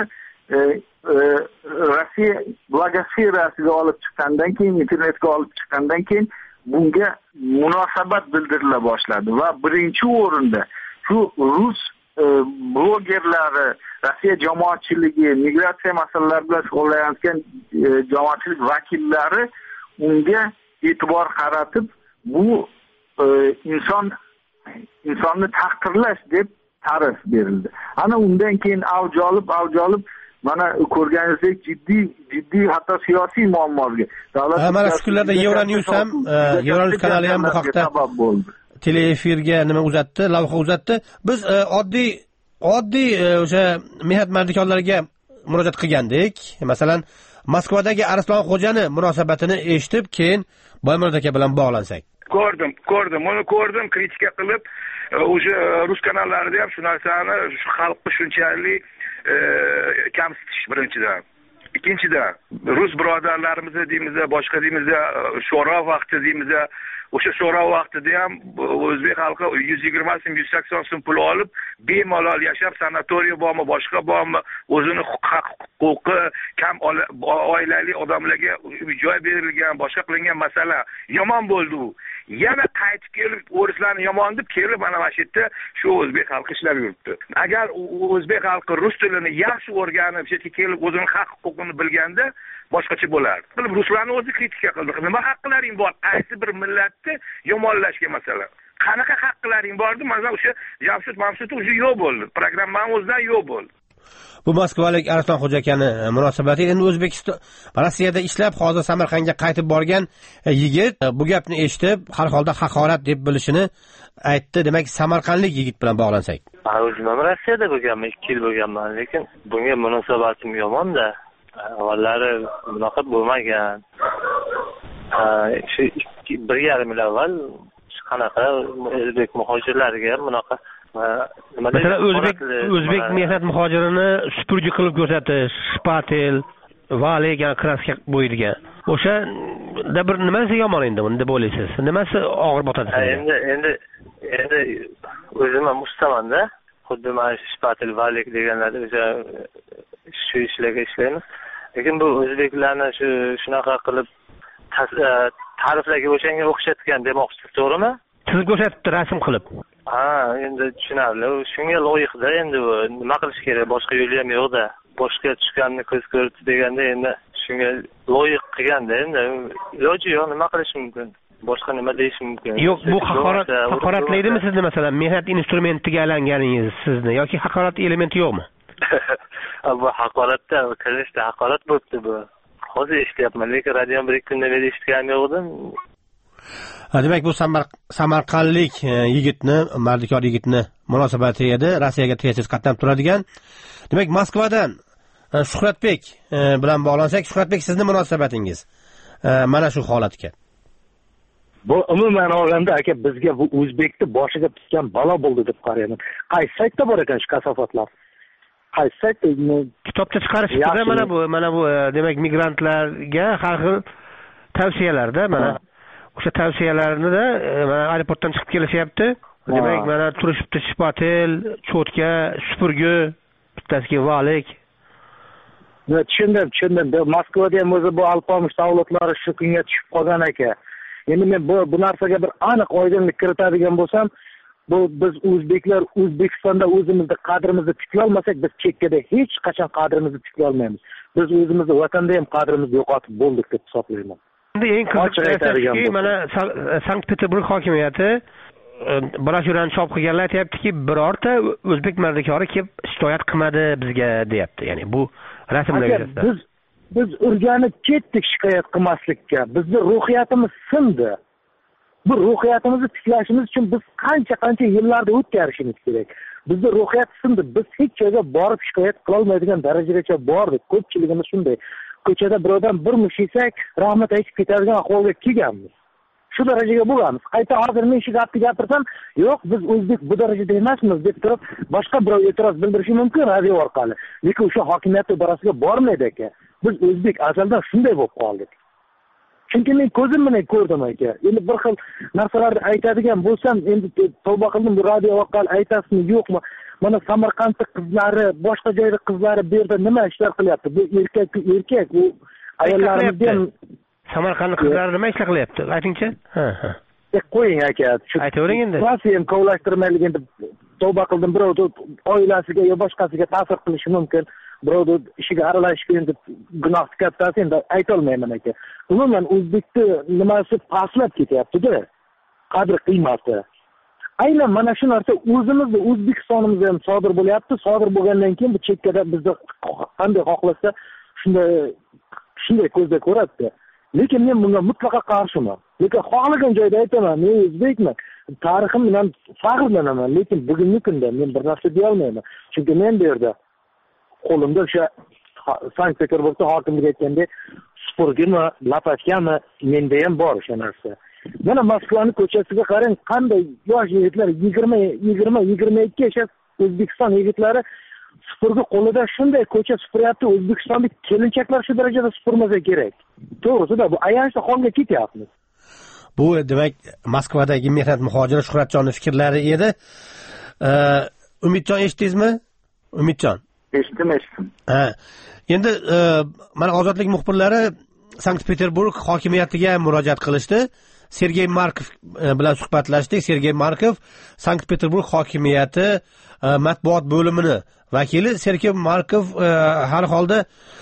Rossiya blogosferasiga olib chiqqandan keyin, internetga olib chiqqandan keyin bunga munosabat bildirila boshladi va birinchi o'rinda shu rus blogerlari, Rossiya jamoatchiligi, migratsiya masalalari bilan shug'ullanayotgan jamoatchilik vakillari unga e'tibor qaratib, bu inson insonni tahqirlash deb ta'rif berildi. Ana undan keyin avj olib, avj olib, mana ko'rganingizdek jiddiy jiddiy hatto siyosiy muammoga. Davlat mana shu kunlarda Euronews ham, Euronews kanali ham bu haqda teleefirga nima uzatdi, lavha uzatdi. Biz oddiy oddiy o'sha mehnat mardikorlariga murojaat qilgandik. Masalan, Moskvadagi Arslon Xo'jani munosabatini eshitib, keyin Boymurod aka bilan bog'lansak. ko'rdim ko'rdim uni ko'rdim kritika qilib o'sha rus kanallarida ham shu narsani shu xalqni shunchalik kamsitish birinchidan. Ikkinchidan rus birodarlarimiz deymiz, boshqa deymiz, sho'ro vaqti deymiz, o'sha sho'ro vaqtida ham o'zbek xalqi yuz yigirma so'm, yuz sakson so'm pul olib bemalol yashab, sanatoriy bormi, boshqa bormi, o'zini huquqi kam oilali odamlarga joy berilgan, boshqa qilingan masala yomon bo'ldi u. Yana qaytib kelib o'rislarni yomon deb kelib mana mana shu yerda shu o'zbek xalqi ishlab yuribdi. Agar o'zbek xalqi rus tilini yaxshi o'rganib, shu yerga kelib o'zining haq huquqini bilganda boshqacha bo'lardi. Bilib ruslarni o'zi kritika qildi. Nima haqqlaring bor? Qaysi bir millatni yomonlashga masalan. Qanaqa haqqlaring bordi? Mana o'sha Jamshid Mamshid o'zi yo'q bo'ldi. Programmam o'zidan yo'q bo'ldi. Bu moskvalik Arslonxo'ja akani munosabati. Endi O'zbekiston Rossiyada ishlab, hozir Samarqandga qaytib borgan yigit bu gapni eshitib, har holda haqorat deb bilishini aytdi. Demak, samarqandlik yigit bilan bog'lansak. O'zim ham Rossiyada bo'lganman, ikki yil bo'lganman, lekin bunga munosabatim yomon-da. Avvallari bunaqa bo'lmagan. Shu bir yarim yil avval qanaqa o'zbek muhojirlariga bunaqa masalan o'zbek o'zbek mehnat muhojirini supurgi qilib ko'rsatish, shpatel, valegan kraska bo'yilgan. O'sha da bir nimasi yomon endi uni deb o'ylaysiz? Nimasi og'ir botadi? Endi endi endi o'zim ham ustaman-da. Xuddi mana shpatel, valek deganlarda o'sha shu ishlarga ishlaymiz. Lekin bu o'zbeklarni shu shunaqa qilib ta'riflarga o'shanga o'xshatgan demoqchisiz, to'g'rimi? Siz ko'rsatibdi rasm qilib. Ha, endi tushunarli. Shunga loyiqda endi nima qilish kerak? Boshqa yo'li ham yo'q-da. Boshqa tushganni ko'z ko'rdi deganda endi shunga loyiq qilganda endi iloji yo'q, nima qilish mumkin? Boshqa nima deyish mumkin? Yo'q, bu haqorat haqoratlaydimi sizni masalan mehnat instrumentiga aylanganingiz sizni yoki haqorat elementi yo'qmi? Bu haqoratda, kirishda haqorat bo'libdi bu. Hozir eshityapman, lekin radio bir ikki kundan beri eshitganim yo'q edim. Demak, bu samarqandlik yigitni, mardikor yigitni munosabati edi, Rossiyaga tez qatnab turadigan. Demak, Moskvadan Shuhratbek bilan bog'lansak, Shuhratbek, sizni munosabatingiz mana shu holatga. Bu umuman olganda aka bizga bu o'zbekni boshiga tushgan balo bo'ldi deb qarayman. Qaysi saytda bor ekan shu kasofatlar? Qaysi saytda kitobcha chiqarishdi mana bu, mana bu demak migrantlarga har xil tavsiyalarda mana o'sha tavsiyalarni da mana aeroportdan chiqib kelishyapti. Demak, mana turishibdi shpatel, cho'tka, supurgi, bittasiga valik. Tushundim, tushundim. Moskvada ham o'zi bu alpomish davlatlari shu kunga tushib qolgan ekan. Endi men bu bu narsaga bir aniq oydinlik kiritadigan bo'lsam, bu biz o'zbeklar O'zbekistonda o'zimizni qadrimizni tiklay olmasak, biz chekkada hech qachon qadrimizni tiklay olmaymiz. Biz o'zimizni vatanda ham qadrimizni yo'qotib bo'ldik deb hisoblayman. Endi eng qiziqarlisi mana Sankt-Peterburg hokimiyati broshurani chop qilganlar aytayaptiki, birorta o'zbek mardikori kelib shikoyat qilmadi bizga deyapti. Ya'ni bu rasmlarga biz biz o'rganib ketdik shikoyat qilmaslikka. Bizning ruhiyatimiz sindi. Bu ruhiyatimizni tiklashimiz uchun biz qancha-qancha yillarda o'tkazishimiz kerak. Bizning ruhiyat sindi. Biz hech joyga borib shikoyat qila olmaydigan darajagacha bordik. Ko'pchiligimiz shunday. Ko'chada birovdan bir mush yesak, rahmat aytib ketadigan ahvolga kelganmiz. Shu darajaga bo'lamiz. Qayta hozir men shu gapni gapirsam, yo'q, biz o'zbek bu darajada emasmiz deb turib, boshqa birov e'tiroz bildirishi mumkin radio orqali. Lekin o'sha hokimiyat borasiga bormaydi ekan. Biz o'zbek azaldan shunday bo'lib qoldik. Chunki men ko'zim bilan ko'rdim aka. Endi bir xil narsalarni aytadigan bo'lsam, endi tavba qildim, bu radio orqali aytasizmi, yo'qmi? Mana Samarqandlik qizlari, boshqa joyda qizlari bu yerda nima ishlar qilyapti? Bu erkak erkak, u ayollarimiz ham Samarqandlik qizlari nima ishlar qilyapti? Aytingchi? Ha, ha. Qo'ying aka. Aytavering endi. Rasmiy ham kovlashtirmaylik endi tavba qildim, birovni oilasiga yo boshqasiga ta'sir qilishi mumkin. Birovni ishiga aralashish endi gunoh kattasi, endi ayta olmayman aka. Umuman o'zbekni nimasi pastlab ketyapti-da. Qadr qiymati. Aynan mana shu narsa o'zimizda O'zbekistonimizda ham sodir bo'lyapti. Sodir bo'lgandan keyin bu chekkada bizni qanday xohlasa shunday shunday ko'zda ko'radi. Lekin men bunga mutlaqo qarshiman. Lekin xohlagan joyda aytaman, men o'zbekman. Tarixim bilan faxrlanaman, lekin bugungi kunda men bir narsa deya olmayman. Chunki men bu yerda qo'limda o'sha Sankt-Peterburgda hokimlik aytganda supurgimi, lapatkami menda ham bor o'sha narsa. Mana Moskvani ko'chasiga qarang, qanday yosh yigitlar yigirma yigirma yigirma ikki yashar O'zbekiston yigitlari supurgi qo'lida shunday ko'cha supuryapti. O'zbekistonlik kelinchaklar shu darajada supurmasa kerak. To'g'risida bu ayanchli holga ketyapmiz. Bu demak Moskvadagi mehnat muhojiri Shuhratjonning fikrlari edi. Umidjon eshitdingizmi? Umidjon. Eshitdim, eshitdim. Ha. Endi mana Ozodlik muxbirlari Sankt-Peterburg hokimiyatiga murojaat qilishdi. Sergey Markov bilan suhbatlashdik. Sergey Markov Sankt-Peterburg hokimiyati matbuot bo'limini vakili. Sergey Markov har holda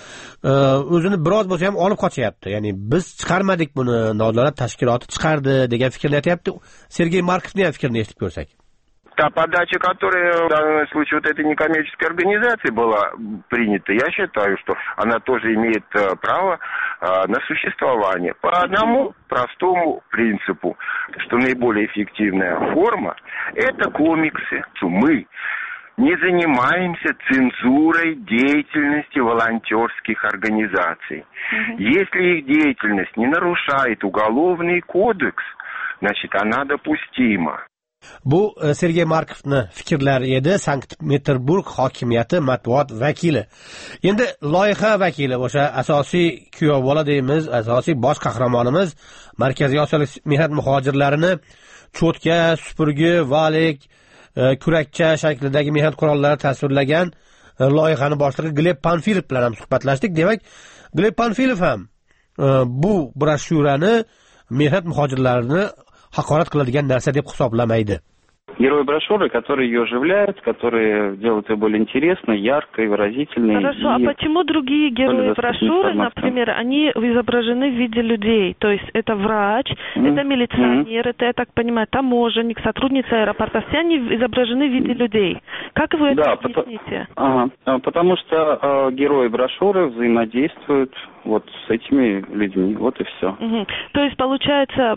o'zini biroz bo'lsa ham olib qochyapti. Ya'ni biz chiqarmadik buni, nodavlat tashkiloti chiqardi degan fikrni aytayapti. Sergey Markovning fikrini eshitib ko'rsak. Та подача, которая в данном случае вот этой некоммерческой организации была принята, я считаю, что она тоже имеет право на существование. По одному простому принципу, что наиболее эффективная форма – это комиксы. Мы не занимаемся цензурой деятельности волонтерских организаций. Mm-hmm. Если их деятельность не нарушает уголовный кодекс, значит, она допустима. Bu Sergey Markovning fikrlari edi, Sankt-Peterburg hokimiyati matbuot vakili. Endi loyiha vakili o'sha asosiy kuyovbola deymiz, asosiy bosh qahramonimiz Markaziy Osiyolik mehnat muhojirlarini cho'tka, supurgi, valik, kurakcha shaklidagi mehnat qurollari tasvirlagan loyihani boshlig'i Gleb Panfilov bilan ham suhbatlashdik. Demak, Gleb Panfilov ham bu broshurani mehnat muhojirlarini haqorat qiladigan narsa deb hisoblamaydi. Герои брошюры, которые ее оживляют, которые делают ее более интересной, яркой, выразительной. Хорошо, а почему другие герои брошюры, например, они изображены в виде людей? То есть это врач, mm-hmm. это милиционер, mm-hmm. это, я так понимаю, таможенник, сотрудница аэропорта. Все они изображены в виде людей. Как вы это да, объясните? Потому, ага, потому что э, герои брошюры взаимодействуют вот с этими людьми. Вот и все. Угу. То есть, получается,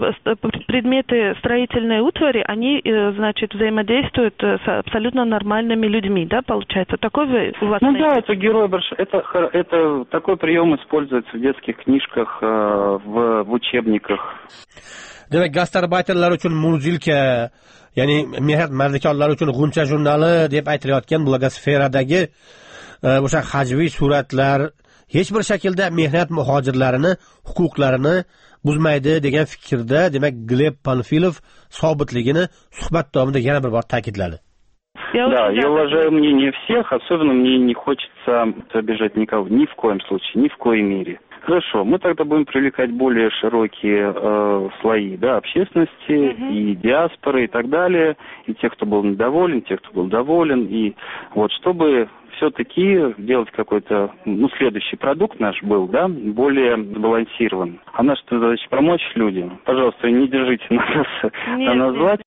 предметы строительной утвари, они, значит, взаимодействуют с абсолютно нормальными людьми, да, получается? Такой вы у вас... Ну да, это герой брошюры. Это, это такой прием используется в детских книжках, в, в учебниках. Demak, gastarbayterlar uchun muzilka, ya'ni mehnat mardikorlari uchun g'uncha jurnali deb aytilayotgan blogosferadagi o'sha hajviy suratlar hech bir shaklda mehnat muhojirlarini huquqlarini buzmaydi degan fikrda, demak, Gleb Panfilov sobitligini suhbat davomida yana bir bor ta'kidladi. Да, я уважаю мнение всех, особенно мне не хочется обижать никого, ни в коем случае, ни в коей мере. Хорошо, мы тогда будем привлекать более широкие э, слои, да, общественности, mm-hmm. и диаспоры, и так далее, и тех, кто был недоволен, тех, кто был доволен, и вот, чтобы все-таки делать какой-то, ну, следующий продукт наш был, да, более сбалансирован. А наша задача помочь людям. Пожалуйста, не держите на нас, на нас зла.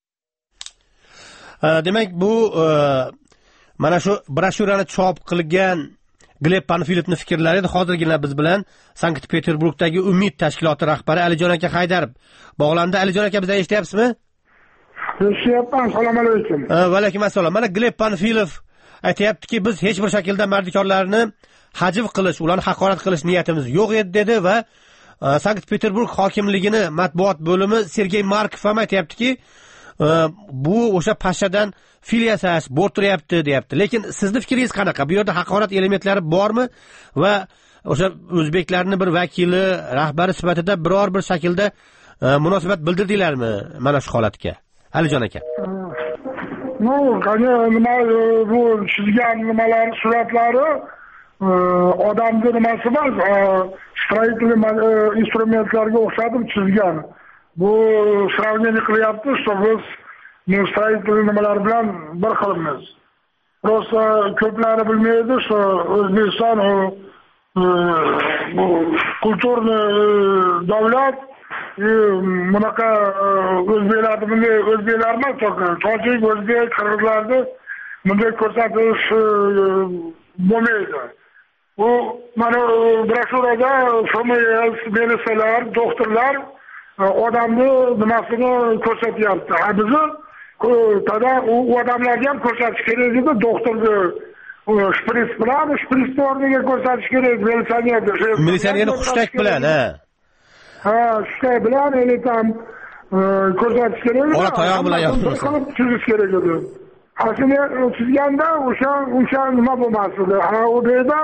Demak, bu mana shu broshurani chop qilgan Gleb Panfilovning fikrlari edi. Hozirgina biz bilan Sankt-Peterburgdagi Umid tashkiloti rahbari Alijon aka Haydarov bog'landi. Alijon aka, bizni eshityapsizmi? Eshityapman. Assalomu alaykum. Va alaykum assalom. Mana Gleb Panfilov aytayaptiki, biz hech bir shaklda mardikorlarni hajv qilish, ularni haqorat qilish niyatimiz yo'q edi dedi va Sankt-Peterburg hokimligini matbuot bo'limi Sergey Markov ham aytayaptiki, bu o'sha pashshadan fil yasash, bo'rtiryapti deyapti. Lekin sizni fikringiz qanaqa? Bu yerda haqorat elementlari bormi va o'sha o'zbeklarning bir vakili, rahbari sifatida biror bir shaklda munosabat bildirdinglarmi mana shu holatga? Alijon aka. Ну, qani nima bu chizgan nimalar suratlari odamning nimasi emas, stроительный instrumentlarga o'xshatib chizgan. Bu sravnение qilyapti, что biz stроительный nimalar bilan bir xilmiz. Просто ko'plari bilmaydi, что O'zbekiston bu kulturniy davlat, bunaqa o'zbeklarni bunday o'zbeklar emas, tojik, o'zbek, qirg'izlarni bunday ko'rsatish bo'lmaydi. Bu mana broshurada F M S, militsiyalar, doktorlar odamni nimasini ko'rsatyapti. Ha, bizni tada u odamlarga ham ko'rsatish kerak edi, doktorni shpris bilan, shprisni o'rniga ko'rsatish kerak, militsionerni. Militsionerni xushtak bilan, ha. Ha, shular bilan ele tam ko'rsatish kerak edi. Ola tayoq bilan qilib chizish kerak edi. Aslida chizganda o'sha o'sha nima bo'lmasdi. Ha u yerda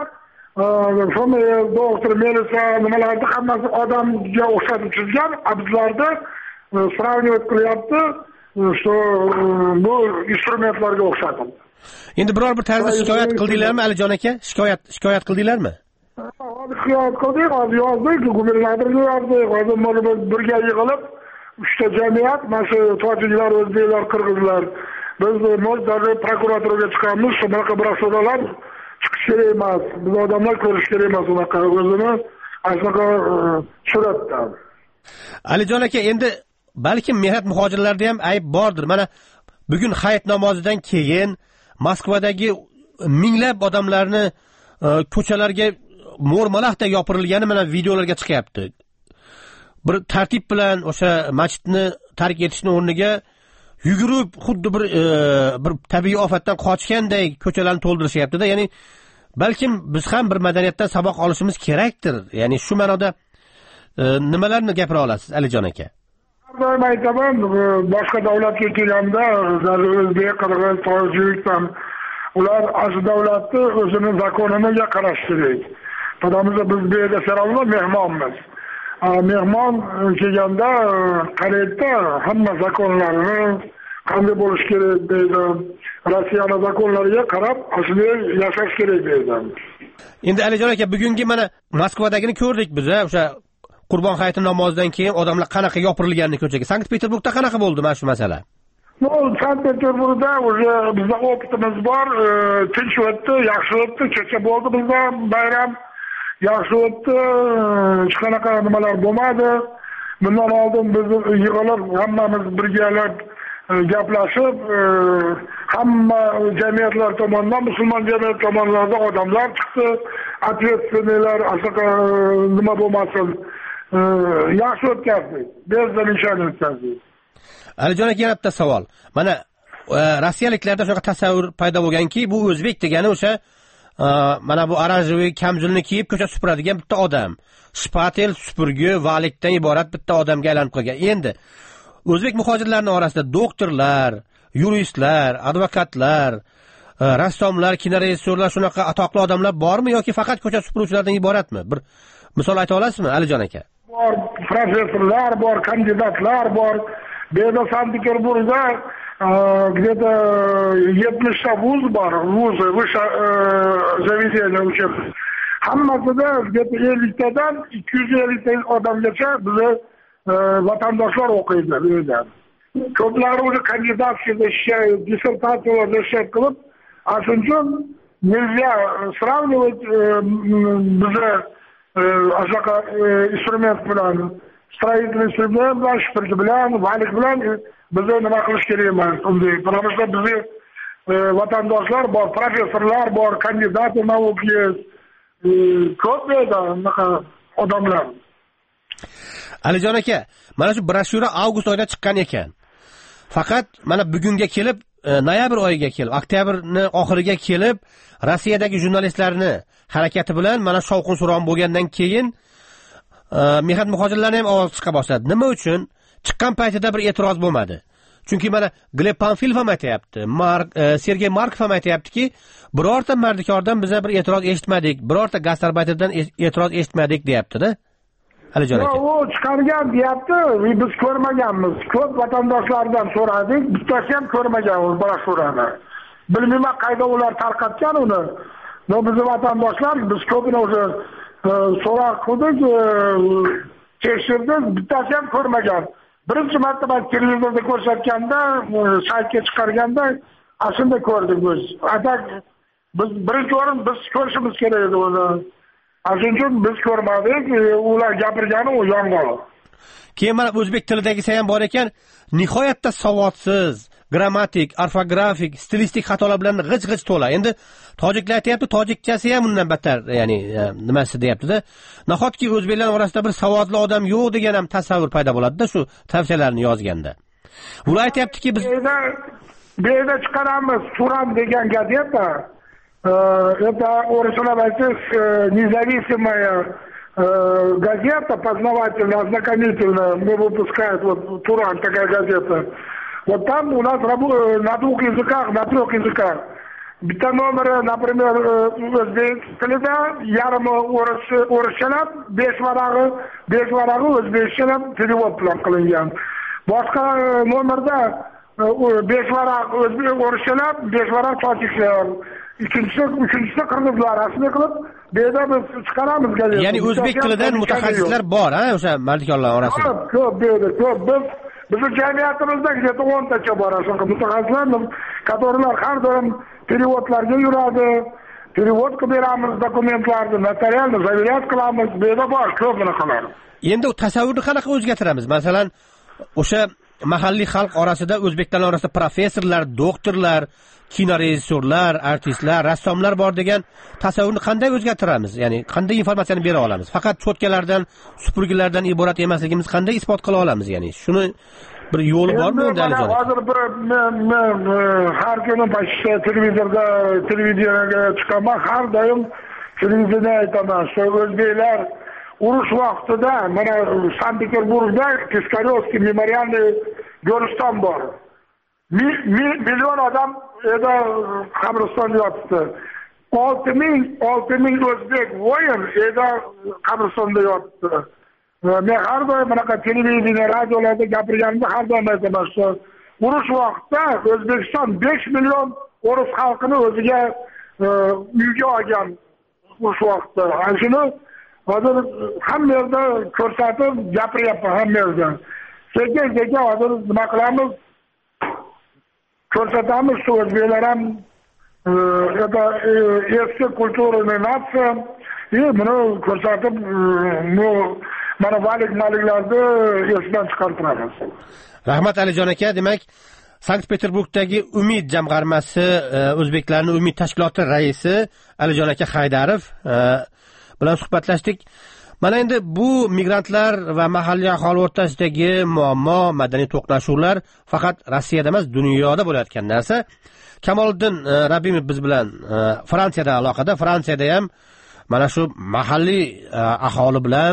shuni doktor Melisa nimalarni hammasi odamga o'xshatib chizgan, bizlarda сравнивать qilyapti. Shu bu instrumentlarga o'xshatib. Endi biror bir tarzda shikoyat qildinglarmi Alijon aka? Shikoyat shikoyat qildinglarmi? Shikoyat qildik, hozir yozdik, gubernatorga yozdik, hozir mana birga yig'ilib uchta jamiyat, mana shu tojiklar, o'zbeklar, qirg'izlar biz mo'jdaga prokuraturaga chiqamiz, shunaqa broshuralar chiqish kerak emas. Biz odamlar ko'rish kerak emas unaqa o'zini shunaqa suratda. Alijon aka, endi balkim mehnat muhojirlarida ham ayb bordir. Mana bugun hayit namozidan keyin Moskvadagi minglab odamlarni ko'chalarga mo'rmalaxda yopirilgani mana videolarga chiqyapti. Bir tartib bilan o'sha masjidni tark etishning o'rniga yugurib xuddi bir bir tabiiy ofatdan qochganday ko'chalarni to'ldirishyapti-da. Ya'ni balkim biz ham bir madaniyatdan saboq olishimiz kerakdir. Ya'ni shu ma'noda nimalarni gapira olasiz Alijon aka? Doim aytaman, boshqa davlatga kelganda, o'zbek, qirg'iz, tojik ham ular shu davlatni o'zini zakoniniga qarash kerak. Odamlar biz bu yerda sarovli mehmonmiz. Mehmon kelganda qaraydi, hamma zakonlarini qanday bo'lish kerak deydi. Rossiyaning zakonlariga qarab, shunday yashash kerak deydi. Endi Alijon aka, bugungi mana Moskvadagini ko'rdik biz, o'sha Qurbon hayiti namozidan keyin odamlar qanaqa yopirilganini ko'chaga. Sankt-Peterburgda qanaqa bo'ldi mana shu masala? No, Sankt-Peterburgda o'zi bizda opitimiz bor, tinch o'tdi, yaxshi o'tdi, kecha bo'ldi bizda bayram. Yaxshi o'tdi, hech qanaqa nimalar bo'lmadi. Bundan oldin biz yig'ilib, hammamiz birgalab gaplashib, hamma jamiyatlar tomonidan, musulmon jamiyat tomonidan odamlar chiqdi, ответственныйlar, ashaqa nima bo'lmasin, yaxshi o'tkazdik. Bezdan ishon o'tkazdik. Alijon aka, yana bitta savol. Mana rossiyaliklarda shunaqa tasavvur paydo bo'lganki, bu o'zbek degani o'sha mana bu oranjoviy kamzulni kiyib ko'cha supuradigan bitta odam. Shpatel, supurgi, valikdan iborat bitta odamga aylanib qolgan. Endi o'zbek muhojirlarning orasida doktorlar, yuristlar, advokatlar, rassomlar, kinorejissyorlar shunaqa atoqli odamlar bormi yoki faqat ko'cha supuruvchilardan iboratmi? Bir misol ayta olasizmi Alijon aka? Bor, professorlar bor, kandidatlar bor. Bu yerda Sankt-Peterburgda где-то yetmish ta vuz bor, vuz, высшее заведение учеб. Hammasida где-то ellik tadan ikki yuz ellik ta odamgacha bizni vatandoshlar o'qiydi bu yerda. Ko'plari o'zi kandidatsiya ishlaydi, dissertatsiyalar ishlaydi qilib, shuning uchun nельзя сравнивать bizni ashaqa instrument bilan, stроительный instrument bilan, shpirki bilan, valik bilan bizni nima qilish kerak emas. Unday, потому что bizni vatandoshlar bor, professorlar bor, kandidat nauk есть. Ko'p edi unaqa odamlar. Alijon aka, mana shu broshura avgust oyida chiqqan ekan. Faqat mana bugunga kelib, noyabr oyiga kelib, oktyabrning oxiriga kelib, Rossiyadagi jurnalistlarni harakati bilan mana shovqin suron bo'lgandan keyin mehnat muhojirlarning ham ovozi chiqa boshladi. Nima uchun? Chiqqan paytida bir e'tiroz bo'lmadi. Chunki mana Gleb Pamfilov ham aytayapti, Mark Sergey Markov ham aytayaptiki, birorta mardikordan biza bir e'tiroz eshitmadik, birorta gastarbayterdan e'tiroz eshitmadik deyapti-da. Alijon aka. O chiqargan deyapti, biz ko'rmaganmiz. Ko'p vatandoshlardan so'radik, bittasi ham ko'rmagan u broshurani. Bilmayman qayda ular tarqatgan uni. No biz vatandoshlar biz ko'pini o'zi so'roq qildik, tekshirdik, bittasi ham ko'rmagan. Birinchi marta men televizorda ko'rsatganda, saytga chiqarganda aslida ko'rdik biz. Atak biz birinchi o'rin biz ko'rishimiz kerak edi uni. Shuning uchun biz ko'rmadik, ular gapirgani u yolg'on. Keyin mana o'zbek tilidagisi ham bor ekan, nihoyatda savodsiz, grammatik, orfografik, stilistik xatolar bilan g'ij-g'ij to'la. Endi tojiklar aytayapti, tojikchasi ham undan battar, ya'ni nimasi deyapti-da. Nahotki o'zbeklar orasida bir savodli odam yo'q degan ham tasavvur paydo bo'ladi-da shu tavsiyalarni yozganda. Ular aytayaptiki biz bu yerda chiqaramiz, Turan degan gazeta. Это, o'rishlab aytish, независимая газета познавательная, ознакомительная, мы выпускает, вот Туран, такая газета. Вот там у нас на двух языках, на трех языках. Bitta nomeri, например, o'zbek tilida, yarmi o'rischalab, besh varag'i, besh varag'i o'zbekchalab перевод bilan qilingan. Boshqa nomerda besh varaq o'rischalab, besh varaq tojiklar. Ikkinchisi, uchinchisi qirg'izlar rasmiy qilib, bu yerda biz chiqaramiz gazetani. Ya'ni o'zbek tilidan mutaxassislar bor, ha, o'sha malikonlar orasida. Ko'p, ko'p bu yerda, ko'p. Biz Bizim cemiyetimizde где-то o'ntacha bor aslında mutaxassislar, которыlar har doim переводlarga yuradi, перевод qilib beramiz dokumentlarni, notarialni zaviryat qilamiz, bu yerda bor, ko'p bunaqalar. Endi tasavvurni qanaqa o'zgartiramiz? Masalan, o'sha mahalliy xalq orasida, o'zbeklar orasida professorlar, doktorlar, kino rejissyorlar, artistlar, rassomlar bor degan tasavvurni qanday o'zgartiramiz? Ya'ni qanday informatsiyani bera olamiz? Faqat cho'tkalardan, supurgilardan iborat emasligimizni qanday isbot qila olamiz? Ya'ni shuni bir yo'li bormi endi Alijon? Hozir bir men men har kuni почти televizorda, televideniyega chiqaman, har doim televizorda aytaman, shu o'zbeklar urush vaqtida mana Sankt-Peterburgda Piskaryovskiy memorialniy go'riston bor. Milyon odam eda qabristonda yotibdi. olti ming olti ming o'zbek voyin eda qabristonda yotibdi. Men har doim bunaqa televideniya, radiolarda gapirganimda har doim aytaman, shu urush vaqtida O'zbekiston besh million o'rus xalqini o'ziga uyga olgan urush vaqtida. Ana shuni hozir hamma yerda ko'rsatib gapiryapman, hamma yerda. Sekin-sekin hozir nima qilamiz? Ko'rsatamiz, shu o'zbeklar ham это eski kulturani natsiya, и buni ko'rsatib, bu mana valik maliklarni esdan chiqartiramiz. Rahmat Alijon aka, demak Sankt-Peterburgdagi Umid jamg'armasi o'zbeklarning Umid tashkiloti raisi Alijon aka Haydarov bilan suhbatlashdik. Mana endi bu migrantlar va mahalliy aholi o'rtasidagi muammo, madaniy to'qnashuvlar faqat Rossiyada emas, dunyoda bo'layotgan narsa. Kamoliddin Rabbimov biz bilan Fransiyada aloqada. Fransiyada ham mana shu mahalliy aholi bilan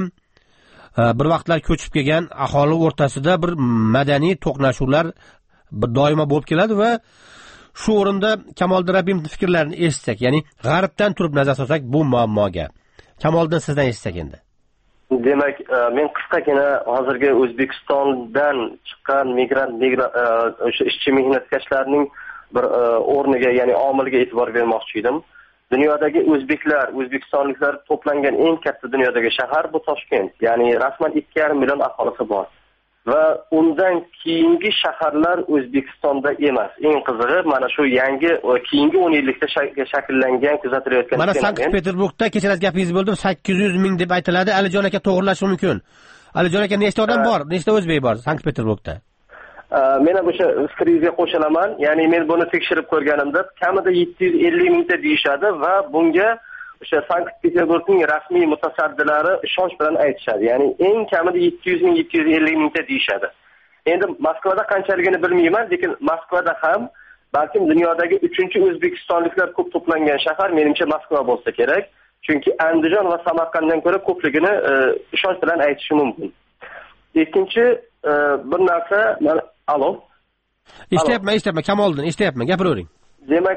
bir vaqtlar ko'chib kelgan aholi o'rtasida bir madaniy to'qnashuvlar doimo bo'lib keladi va shu o'rinda Kamoliddin Rabbimovning fikrlarini eshitsak, ya'ni g'arbdan turib nazar solsak bu muammoga. Kamoliddin sizdan eshitsak endi. Demak, men qisqagina hozirgi O'zbekistondan chiqqan migrant o'sha ishchi mehnatkashlarning bir o'rniga, ya'ni omiliga e'tibor bermoqchi edim. Dunyodagi o'zbeklar, o'zbekistonliklar to'plangan eng katta dunyodagi shahar bu Toshkent. Ya'ni rasman ikki yarim million aholisi bor. Va undan keyingi shaharlar O'zbekistonda emas. Eng qizig'i mana shu yangi keyingi o'n yillikda shakllangan, kuzatilayotgan. Mana Sankt-Peterburgda kechalar gapingiz bo'ldi, sakkiz yuz ming deb aytiladi. Alijon aka to'g'rilashi mumkin. Alijon aka nechta odam bor? Nechta o'zbek bor Sankt-Peterburgda? Men ham o'sha fikringizga qo'shilaman. Ya'ni men buni tekshirib ko'rganimda kamida yetti yuz ellik mingta deyishadi va bunga o'sha Sankt-Peterburgning rasmiy mutasaddilari ishonch bilan aytishadi. Ya'ni eng kamida yetti yuz ming yetti yuz ellik mingta deyishadi. Endi Moskvada qanchaligini bilmayman, lekin Moskvada ham balkim dunyodagi uchinchi o'zbekistonliklar ko'p to'plangan shahar menimcha Moskva bo'lsa kerak. Chunki Andijon va Samarqanddan ko'ra ko'pligini ishonch bilan aytishim mumkin. Ikkinchi bir narsa, alo. Eshityapman, eshityapman, Kamoliddin, eshityapman, gapiravering. Demak,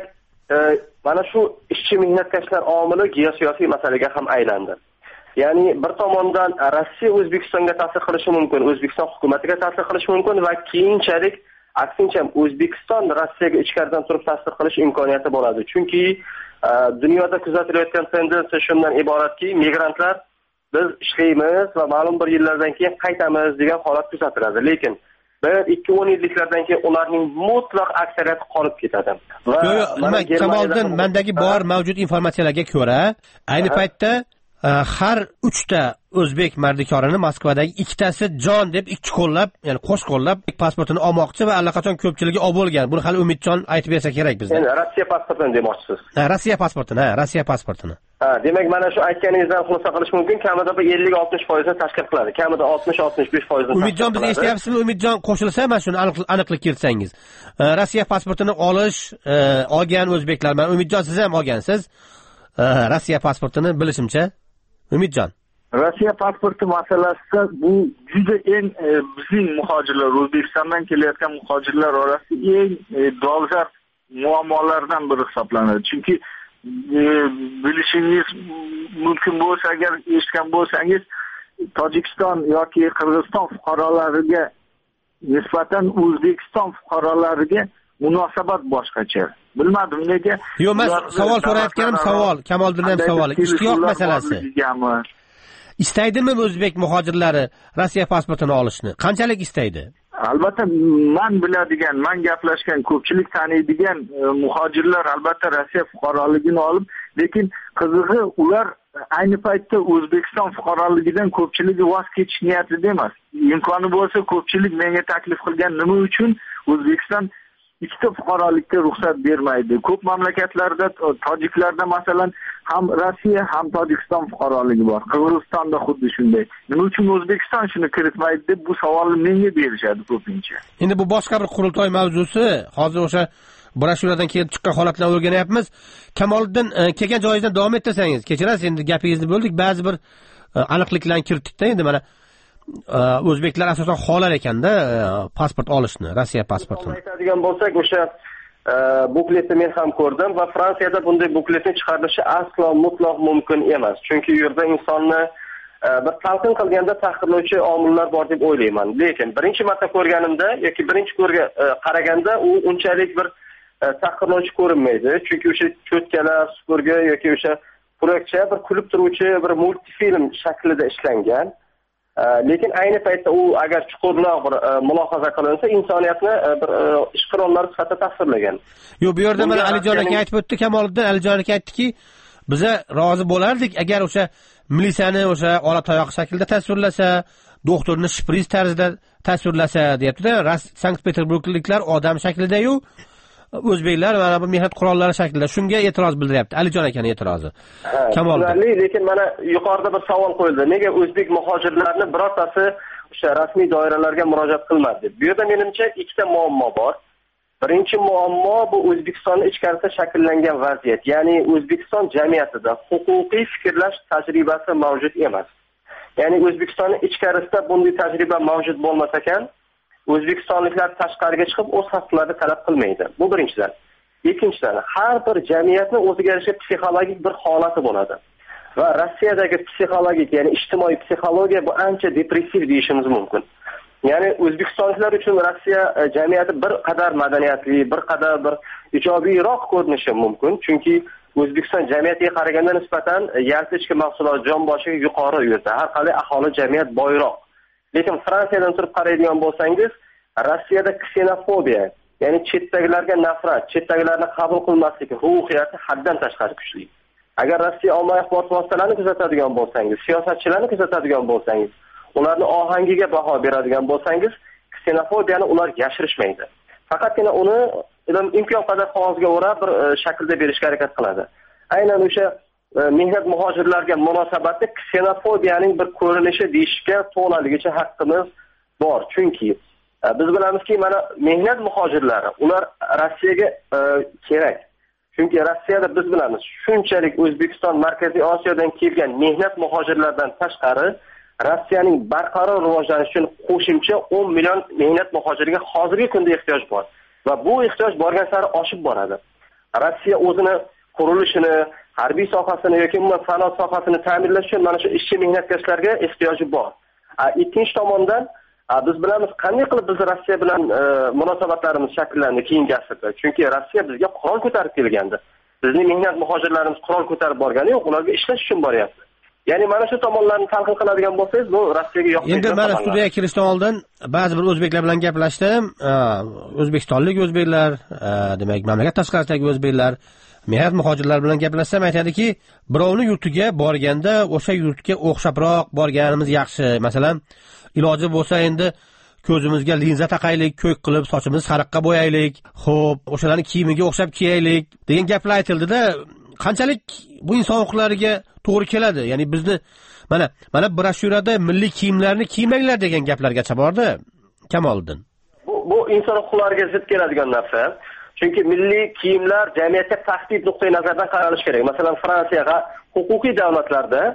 mana shu ishchi mehnatkashlar omili geosiyosiy masalaga ham aylandi. Ya'ni bir tomondan Rossiya O'zbekistonga ta'sir qilishi mumkin, O'zbekiston hukumatiga ta'sir qilishi mumkin va keyinchalik aksincha O'zbekiston Rossiyaga ichkaridan turib ta'sir qilish imkoniyati bo'ladi. Chunki dunyoda kuzatilayotgan tendensiya shundan iboratki, migrantlar biz ishlaymiz va ma'lum bir yillardan keyin qaytamiz degan holat kuzatiladi. Lekin bir ikki o'n yilliklardan keyin ularning mutlaq aksariyati qolib ketadi. Va nima Kamoliddin, mendagi bor mavjud informatsiyalarga ko'ra, ayni paytda har uchta o'zbek mardikorini Moskvadagi ikkitasi jon deb ikki qo'llab, ya'ni qo'sh qo'llab pasportini olmoqchi va allaqachon ko'pchiligi olib bo'lgan. Buni hali Umidjon aytib bersa kerak bizga. Endi Rossiya pasportini demoqchisiz. Ha, Rossiya pasportini, ha, Rossiya pasportini. Ha, demak mana shu aytganingizdan xulosa qilish mumkin, kamida bir ellik oltmish foizni tashkil qiladi. Kamida oltmish oltmish besh foizni. Umidjon, bizni eshityapsizmi? Umidjon qo'shilsa, mana shuni aniqlik kiritsangiz. Rossiya pasportini olish, olgan o'zbeklar, mana Umidjon siz ham olgansiz. Rossiya pasportini bilishimcha. Umidjon. Rossiya pasporti masalasida bu juda eng e, bizning muhojirlar, O'zbekistondan kelayotgan muhojirlar orasida eng e, dolzarb muammolardan biri hisoblanadi. Chunki e, bilishingiz mumkin bo'lsa, agar eshitgan bo'lsangiz, Tojikiston yoki Qirg'iziston fuqarolariga nisbatan O'zbekiston fuqarolariga munosabat boshqacha. Bilmadim nega. Yo'q, men savol so'rayotganim savol, Kamoliddin ham savoli. Ishtiyoq masalasi. Istaydimi o'zbek muhojirlari Rossiya pasportini olishni? Qanchalik istaydi? Albatta, men biladigan, men gaplashgan, ko'pchilik taniydigan e, muhojirlar albatta Rossiya fuqaroligini olib, lekin qizig'i ular ayni paytda O'zbekiston fuqaroligidan ko'pchiligi voz kechish niyatida emas. Imkoni bo'lsa ko'pchilik menga taklif qilgan, nima uchun O'zbekiston ikkita fuqarolikka ruxsat bermaydi. Ko'p mamlakatlarda, tojiklarda masalan ham Rossiya ham Tojikiston fuqaroligi bor. Qirg'izistonda xuddi shunday. Nima uchun O'zbekiston shuni kiritmaydi deb bu savolni menga berishadi ko'pincha. Endi bu boshqa bir qurultoy mavzusi. Hozir o'sha broshuradan kelib chiqqan holatlarni o'rganyapmiz. Kamoliddin, kelgan joyingizdan davom ettirsangiz, kechirasiz, endi gapingizni bo'ldik, ba'zi bir aniqliklarni kiritdikda, endi mana o'zbeklar asosan xohlar ekanda pasport olishni, Rossiya pasportini. Aytadigan bo'lsak, o'sha bukletni men ham ko'rdim va Fransiyada bunday bukletni chiqarilishi aslo mutlaq mumkin emas. Chunki u yerda insonni bir talqin qilganda tahqirlovchi omillar bor deb o'ylayman. Lekin birinchi marta ko'rganimda yoki birinchi ko'rga qaraganda u unchalik bir tahqirlovchi ko'rinmaydi. Chunki o'sha cho'tkalar, supurgi yoki o'sha projektcha bir kulib turuvchi bir multfilm shaklida ishlangan. Lekin ayni paytda u agar chuqurroq bir mulohaza qilinsa, insoniyatni bir ishqirollar sifatida tasvirlagan. Yo'q, bu yerda mana Alijon aka aytib o'tdi, Kamoliddin Alijon aka aytdiki, biza rozi bo'lardik agar o'sha militsiyani o'sha ola tayoq shaklida tasvirlasa, doktorni shpris tarzida tasvirlasa, deyapti-da. Sankt-Peterburgliklar odam shaklida-yu, o'zbeklar mana bu mehnat qurollari shaklida. Shunga e'tiroz bildiryapti. Alijon akaning e'tirozi. Kamoliddin, lekin mana yuqorida bir savol qo'yildi. Nega o'zbek muhojirlarni birortasi o'sha rasmiy doiralarga murojaat qilmadi deb. Bu yerda menimcha ikkita muammo bor. Birinchi muammo bu O'zbekistonning ichkarisida shakllangan vaziyat. Ya'ni O'zbekiston jamiyatida huquqiy fikrlash tajribasi mavjud emas. Ya'ni O'zbekistonning ichkarisida bunday tajriba mavjud bo'lmas ekan, O'zbekistonliklar tashqariga chiqib o'z huquqlarini talab qilmaydi. Bu birinchidan. Ikkinchidan, har bir jamiyatning o'ziga yarasha psixologik bir holati bo'ladi. Va Rossiyadagi psixologik, ya'ni ijtimoiy psixologiya bu ancha depressiv deyishimiz mumkin. Ya'ni o'zbekistonliklar uchun Rossiya jamiyati bir qadar madaniyatli, bir qadar bir ijobiyroq ko'rinishi mumkin. Chunki O'zbekiston jamiyatiga qaraganda nisbatan yalpi ichki mahsulot jon boshiga yuqori u yerda. Har qalay aholi jamiyat boyroq. Lekin Fransiyadan turib qaraydigan bo'lsangiz, Rossiyada ksenofobiya, ya'ni chetdagilarga nafrat, chetdagilarni qabul qilmaslik ruhiyati haddan tashqari kuchli. Agar Rossiya ommaviy axborot vositalarini kuzatadigan bo'lsangiz, siyosatchilarni kuzatadigan bo'lsangiz, ularni ohangiga baho beradigan bo'lsangiz, ksenofobiyani ular yashirishmaydi. Faqatgina uni imkon qadar qog'ozga o'rab bir shaklda berishga harakat qiladi. Aynan o'sha mehnat muhojirlarga munosabatda ksenofobiyaning bir ko'rinishi deyishga to'laligicha haqqimiz bor. Chunki biz bilamizki, mana mehnat muhojirlari, ular Rossiyaga kerak. Chunki Rossiyada biz bilamiz, shunchalik O'zbekiston, Markaziy Osiyodan kelgan mehnat muhojirlardan tashqari Rossiyaning barqaror rivojlanishi uchun qo'shimcha o'n million mehnat muhojiriga hozirgi kunda ehtiyoj bor va bu ehtiyoj borgan sari oshib boradi. Rossiya o'zini qurilishini, harbiy sohasini yoki umuman sanoat sohasini ta'minlash uchun mana shu ishchi mehnatkashlarga ehtiyoji bor. Ikkinchi tomondan biz bilamiz qanday qilib biz Rossiya bilan munosabatlarimiz shakllandi keyingi asrda. Chunki Rossiya bizga qurol ko'tarib kelgandi. Bizning mehnat muhojirlarimiz qurol ko'tarib borgani yo'q, ularga ishlash uchun boryapti. Ya'ni mana shu tomonlarni talqin qiladigan bo'lsangiz, bu Rossiyaga yoqmaydi. Endi mana studiyaga kirishdan oldin ba'zi bir o'zbeklar bilan gaplashdim. O'zbekistonlik o'zbeklar, demak, mamlakat tashqarisidagi o'zbeklar, mehnat muhojirlar bilan gaplashsam aytadiki, birovni yurtiga borganda o'sha yurtga o'xshabroq borganimiz yaxshi. Masalan, iloji bo'lsa endi ko'zimizga linza taqaylik, ko'k qilib sochimizni sariqqa bo'yaylik, xo'p, o'shalarning kiyimiga o'xshab kiyaylik degan gaplar aytildida, qanchalik bu inson huquqlariga to'g'ri keladi? Ya'ni bizni mana mana broshurada milliy kiyimlarni kiymanglar degan gaplargacha bordi, Kamoliddin. Bu bu inson huquqlariga zid keladigan narsa. Chunki milliy kiyimlar jamiyatga tahdid nuqtai nazaridan qaralishi kerak. Masalan, Fransiyaga huquqiy davlatlarda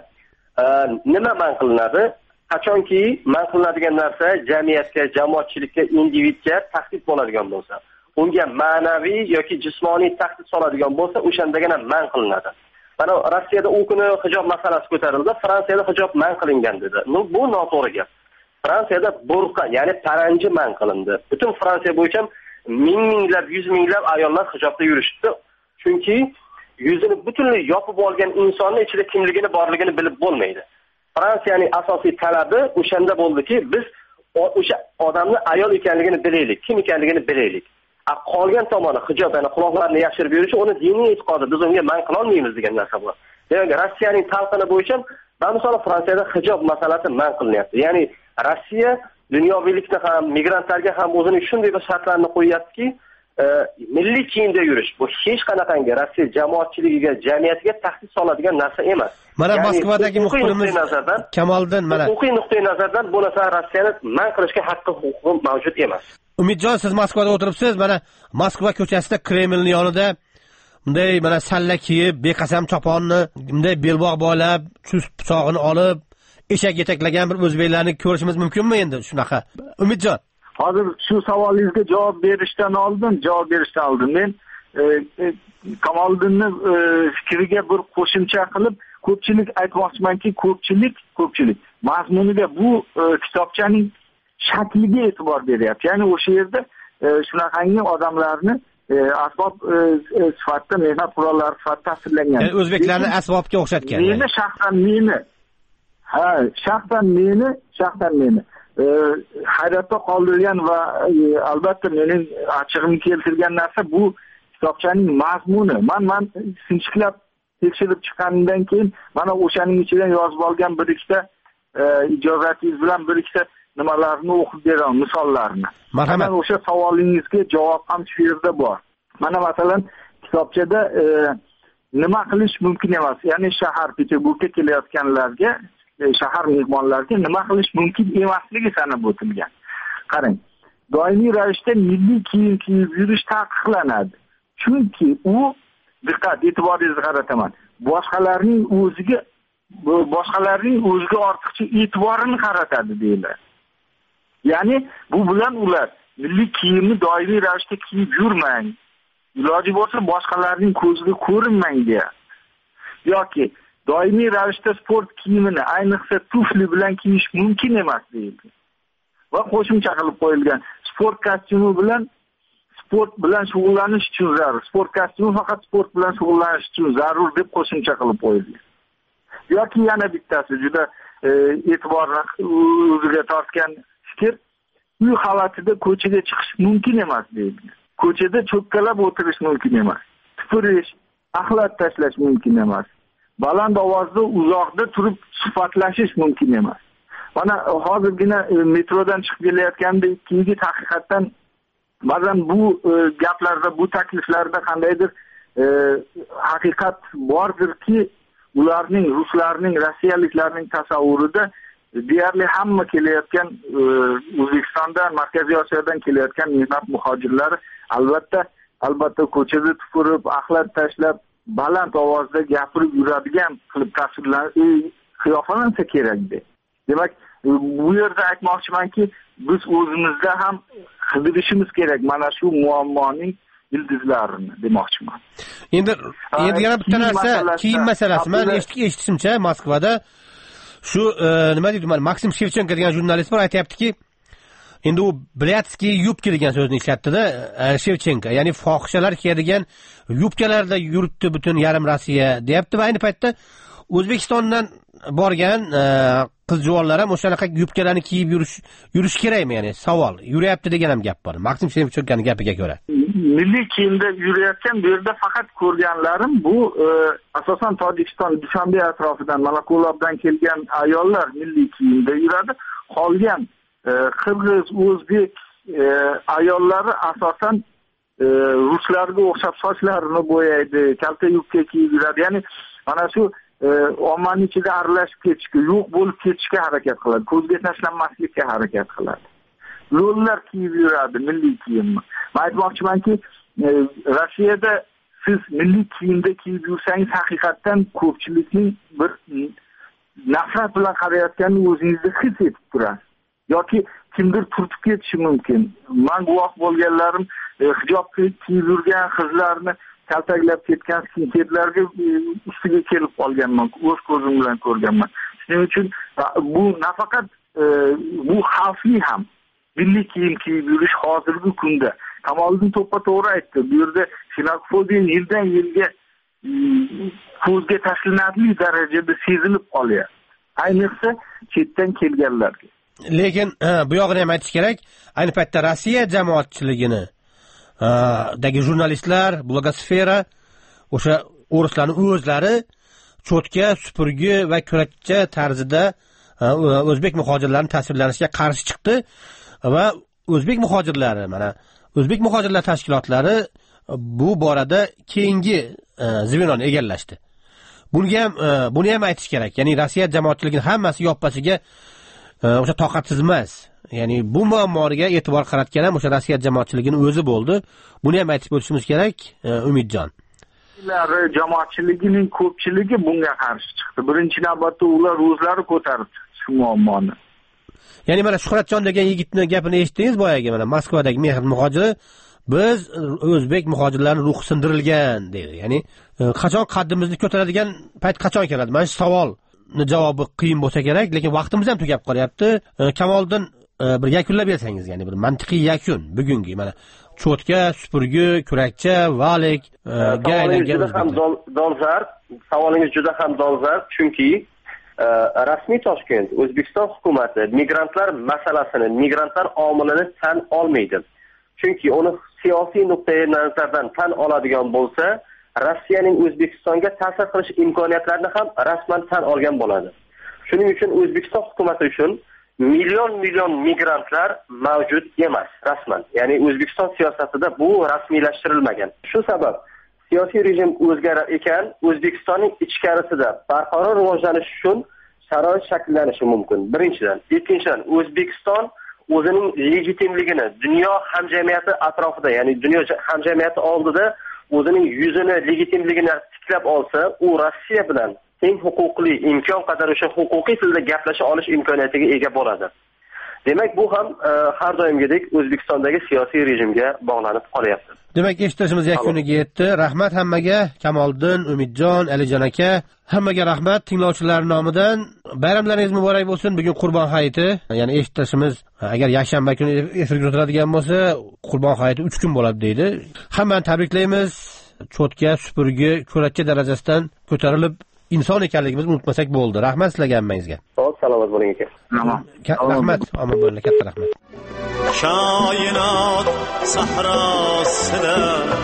nima man qilinadi? Qachonki man qilinadigan narsa jamiyatga, jamoatchilikka, individga tahdid bo'ladigan bo'lsa, unga ma'naviy yoki jismoniy tahdid soladigan bo'lsa, o'shandagina man qilinadi. Mana Rossiyada u kuni hijob masalasi ko'tarildi, Fransiyada hijob man qilingan dedi. Bu noto'g'ri gap. Fransiyada burqa, ya'ni paranji man qilindi. Butun Fransiya bo'yicha ming minglab, yuz minglab ayollar hijobda yurishdi. Chunki yuzini butunlay yopib olgan insonning ichida kimligini borligini bilib bo'lmaydi. Fransiyaning asosiy talabi o'shanda bo'ldiki, biz o'sha odamni ayol ekanligini bilaylik, kim ekanligini bilaylik. Qolgan tomoni hijob, ya'ni quloqlarni yashirib yurishi, uni diniy e'tiqodi, biz unga man qila olmaymiz degan narsa bor. Demak, Rossiyaning talqini bo'yicha, masalan, Fransiyada hijob masalasi man qilinyapti. Ya'ni Rossiya dunyoviylikni ham, migrantlarga ham o'zining shunday bir shartlarni qo'yyaptiki, e, milliy kiyimda yurish bu hech qanaqangi Rossiya jamoatchiligiga, jamiyatiga tahdid soladigan narsa emas. Mana Moskvadagi muxbirimiz Kamoliddin mana huquqiy nuqtai nazardan bu narsa Rossiyani man qilishga haqqi, huquqi mavjud emas. Umidjon, siz Moskvada o'tiribsiz. Mana Moskva ko'chasida Kremlning yonida bunday mana salla kiyib, beqasam choponni, bunday belbog' boylab, chust pichog'ini olib, eshak yetaklagan bir o'zbeklarni ko'rishimiz mumkinmi endi shunaqa? Umidjon, hozir shu savolingizga javob berishdan oldin, javob berishdan oldin men e, e, Kamoliddinni e, fikriga bir qo'shimcha qilib, ko'pchilik aytmoqchimanki, ko'pchilik, ko'pchilik mazmuniga bu e, kitobchaning shakliga e'tibor beryapti. Ya'ni o'sha yerda e, shunaqangi odamlarni e, asbob e, sifatida, mehnat qurollari sifatida tasvirlangan. Yani o'zbeklarni asbobga o'xshatgan. Meni shaxsan meni ha, shaxsan meni, shaxsan meni e, hayratda qoldirgan va e, albatta mening achchig'imni keltirgan narsa bu kitobchaning mazmuni. Men men sinchiklab tekshirib chiqqandan keyin mana o'shaning ichidan yozib olgan bir ikkita e, ijozatingiz bilan bir ikkita nimalarni o'qib beraman, misollarni. Marhamat. Mana o'sha savolingizga javob ham shu yerda bor. Mana masalan kitobchada e, nima qilish mumkin emas, ya'ni shahar Peterburgga kelayotganlarga, e, shahar mehmonlariga nima qilish mumkin emasligi sanab o'tilgan. Qarang, doimiy ravishda milliy kiyim kiyib yurish taqiqlanadi. Chunki u, diqqat, e'tiboringizni qarataman, boshqalarning o'ziga boshqalarning o'ziga ortiqcha e'tiborini qaratadi deyiladi. Ya'ni bu bilan ular milliy kiyimni doimiy ravishda kiyib yurmang, iloji bo'lsa boshqalarning ko'ziga ko'rinmang deyapti. Yoki doimiy ravishda sport kiyimini, ayniqsa tufli bilan kiyish mumkin emas deyildi. Va qo'shimcha qilib qo'yilgan, sport kostyumi bilan sport bilan shug'ullanish uchun zarur. Sport kostyumi faqat sport bilan shug'ullanish uchun zarur deb qo'shimcha qilib qo'yilgan. Yoki yana bittasi juda e, e'tiborni o'ziga tortgan fikr, uy holatida ko'chaga chiqish mumkin emas deydi. Ko'chada cho'kkalab o'tirish mumkin emas. Tupurish, axlat tashlash mumkin emas. Baland ovozda uzoqda turib suhbatlashish mumkin emas. Mana hozirgina e, metrodan chiqib kelayotganda ikki yigit haqiqatdan ba'zan bu e, gaplarda, bu takliflarda qandaydir e, haqiqat bordirki, ularning, ruslarning, rossiyaliklarning tasavvurida deyarli hamma kelayotgan O'zbekistondan, Markaziy Osiyodan kelayotgan mehnat muhojirlari albatta, albatta ko'chada tupurib, axlat tashlab, baland ovozda gapirib yuradigan qilib tasvirlanib qiyofalansa kerakdi. Demak, bu yerda aytmoqchimanki, biz o'zimizda ham qidirishimiz kerak mana shu muammoning ildizlarini demoqchiman. Endi endi yana bitta narsa, kiyim masalasi. Men eshitishimcha Moskvada shu nima deydi, Maksim Shevchenko degan jurnalist bor, aytayaptiki, endi u Blyatskiy yubka degan so'zni ishlatdi-da, Shevchenko, ya'ni fohishalar kiyadigan yubkalarda yuribdi butun yarim Rossiya, deyapti va ayni paytda O'zbekistondan borgan qiz-juvonlar ham o'shanaqa yubkalarni kiyib yurish yurish kerakmi, ya'ni savol. Yuryapti degan ham gap bor. Maksim Shevchenkoning gapiga ko'ra. Milliy kiyimda yurayotgan bu yerda faqat ko'rganlarim bu e, asosan Tojikiston, Dushanbe atrofidan, Malakolobdan kelgan ayollar milliy kiyimda yuradi. Qolgan e, Qirg'iz, O'zbek e, ayollari asosan e, ruslarga o'xshab sochlarini bo'yaydi, kalta yubka kiyib yuradi. Ya'ni mana shu e, ommaning ichida aralashib ketishga, yo'q bo'lib ketishga harakat qiladi. Ko'zga tashlanmaslikka harakat qiladi. Lo'llar kiyib yuradi milliy kiyimni. Men aytmoqchimanki, e, Rossiyada siz milliy kiyimda kiyib yursangiz haqiqatdan ko'pchilikning bir nafrat bilan qarayotganini o'zingizda his etib turasiz. Yoki kimdir turtib ketishi mumkin. Men guvoh bo'lganlarim hijob kiyib yurgan qizlarni kaltaklab ketgan skinheadlarga ustiga kelib qolganman, o'z ko'zim bilan ko'rganman. Shuning uchun bu nafaqat bu xavfli ham. Milliy kiyim kiyib yurish hozirgi kunda. Kamoliddin to'ppa-to'g'ri aytdi. Bu yerda xenofobiya yildan yilga ko'zga tashlanarli darajada sezilib qolyapti. Ayniqsa chetdan kelganlarga. Lekin bu yog'ini ham aytish kerak. Ayni paytda Rossiya jamoatchiligini dagi jurnalistlar, blogosfera o'sha o'rislarning o'zlari cho'tka, supurgi va kurakcha tarzida o'zbek muhojirlarining tasvirlanishiga qarshi chiqdi va o'zbek muhojirlari, mana o'zbek muhojirlar tashkilotlari bu borada keyingi zvenoni egallashdi. Bunga ham buni ham aytish kerak. Ya'ni Rossiya jamoatchiligining hammasi yoppasiga o'sha toqatsiz emas. Ya'ni bu muammoga e'tibor qaratgan ham o'sha Rossiya jamoatchiligining o'zi bo'ldi. Buni ham aytib o'tishimiz kerak, Umidjon. Ular jamoatchiligining ko'pchiligi bunga qarshi chiqdi. Birinchi navbatda ular o'zlari ko'tarib chiqdi shu muammoni. Ya'ni mana Shuhratjon degan yigitning gapini eshitdingiz boyagi, mana Moskvadagi mehnat muhojiri, biz o'zbek muhojirlarning ruhi sindirilgan dedi. Ya'ni qachon qaddimizni ko'taradigan payt qachon keladi? Mana shu savolning javobi qiyin bo'lsa kerak, lekin vaqtimiz ham tugab qolyapti. Kamoliddin bir yakunlab bersangiz, ya'ni bir mantiqiy yakun bugungi mana cho'tka, supurgi, kurakcha, valik ga aylangan. Juda ham dolzarb, savolingiz juda ham dolzarb, chunki rasmiy Toshkent, O'zbekiston hukumati migrantlar masalasini, migrantlar omilini tan olmaydi. Chunki uni siyosiy nuqtai nazardan tan oladigan bo'lsa, Rossiyaning O'zbekistonga ta'sir qilish imkoniyatlarini ham rasman tan olgan bo'ladi. Shuning uchun O'zbekiston hukumati uchun million million migrantlar mavjud emas rasman. Ya'ni O'zbekiston siyosatida bu rasmiylashtirilmagan. Shu sabab siyosiy rejim o'zgarar ekan, O'zbekistonning ichkarisida barqaror rivojlanish uchun sharoit shakllanishi mumkin. Birinchidan, ikkinchidan, O'zbekiston o'zining legitimligini dunyo hamjamiyati atrofida, ya'ni dunyo hamjamiyati oldida o'zining yuzini, legitimligini tiklab olsa, u Rossiya bilan teng huquqli, imkon qadar o'sha huquqiy tilda gaplasha olish imkoniyatiga ega bo'ladi. Demak, bu ham har doimgidek O'zbekistondagi siyosiy rejimga bog'lanib qolyapti. Demak, eshitishimiz yakuniga yetdi. Rahmat hammaga, Kamoliddin, Umidjon, Alijon aka, hammaga rahmat. Tinglovchilar nomidan bayramlaringiz muborak bo'lsin. Bugun Qurbon hayiti, ya'ni eshitishimiz agar yakshanba kuni efirga o'tiladigan bo'lsa, Qurbon hayiti uch kun bo'ladi deydi. Hammani tabriklaymiz. Cho'tka, supurgi, ko'rakcha darajasidan ko'tarilib inson ekanligimizni unutmasak bo'ldi. Rahmat sizlarga hammangizga. Sog' salomat bo'ling aka. Rahmat, omon bo'ling, katta rahmat. Koinot sahrosida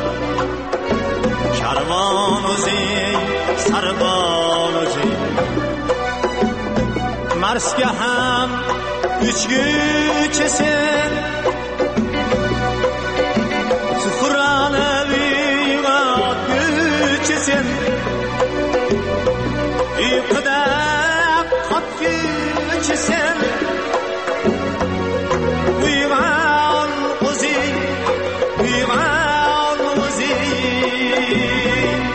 karvon o'zing, sarbon o'zing, Marsga ham uchguvchi sen, Zuhrani uyg'otguvchi sen, uyquda qotguvchi sen. Uyg'on o'zing, uyg'on o'zing.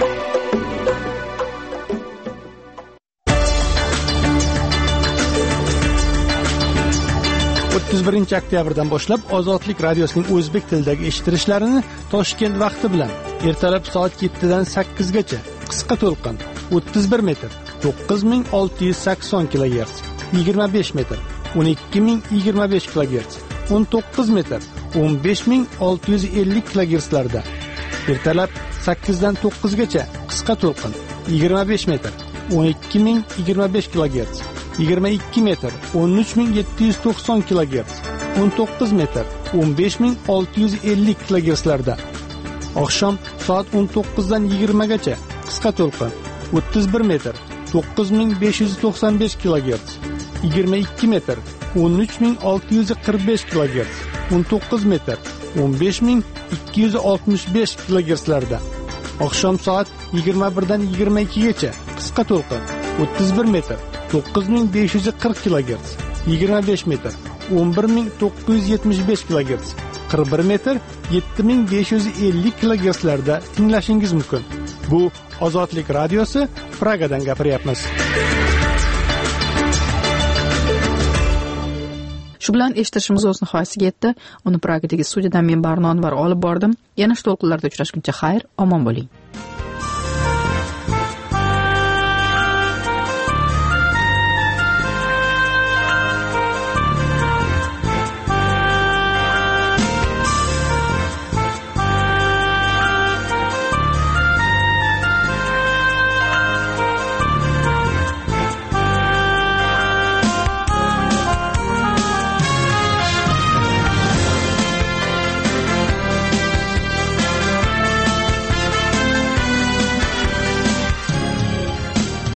o'ttiz birinchi oktyabrdan boshlab Ozodlik radiosining o'zbek tilidagi eshitilishlarini Toshkent vaqti bilan ertalab soat yettidan sakkizgacha qisqa to'lqin o'ttiz bir metr to'qqiz ming olti yuz sakson kilogerts, yigirma besh metr o'n ikki ming yigirma besh kilogerts, o'n to'qqiz metr o'n besh ming olti yuz ellik kilogertslarda, ertalab sakkizdan to'qqizgacha qisqa to'lqin yigirma besh metr o'n ikki ming yigirma besh kilogerts, yigirma ikki metr o'n uch ming yetti yuz to'qson kilogerts, o'n to'qqiz metr o'n besh ming olti yuz ellik kilogertslarda, oqshom soat o'n to'qqizdan yigirmagacha qisqa to'lqin o'ttiz bir metr to'qqiz ming besh yuz to'qson besh kilogerts, yigirma ikki metr o'n uch ming olti yuz qirq besh kilogerts, o'n to'qqiz metr o'n besh ming ikki yuz oltmish besh kilogertslarda, oqshom soat yigirma birdan yigirma ikkigacha qisqa to'lqin o'ttiz bir metr to'qqiz ming besh yuz qirq kilogerts, yigirma besh metr o'n bir ming to'qqiz yuz yetmish besh kilogerts, qirq bir metr yetti ming besh yuz ellik kilogertslarda tinglashingiz mumkin. Bu Ozodlik radiosi, Pragadan gapiryapmiz. Shu bilan eshitishimiz o'z nihoyasiga yetdi. Uni Pragadagi studiyadan men Barno Anvar olib bordim. Yana shu to'lqinlarda uchrashguncha xayr, omon bo'ling.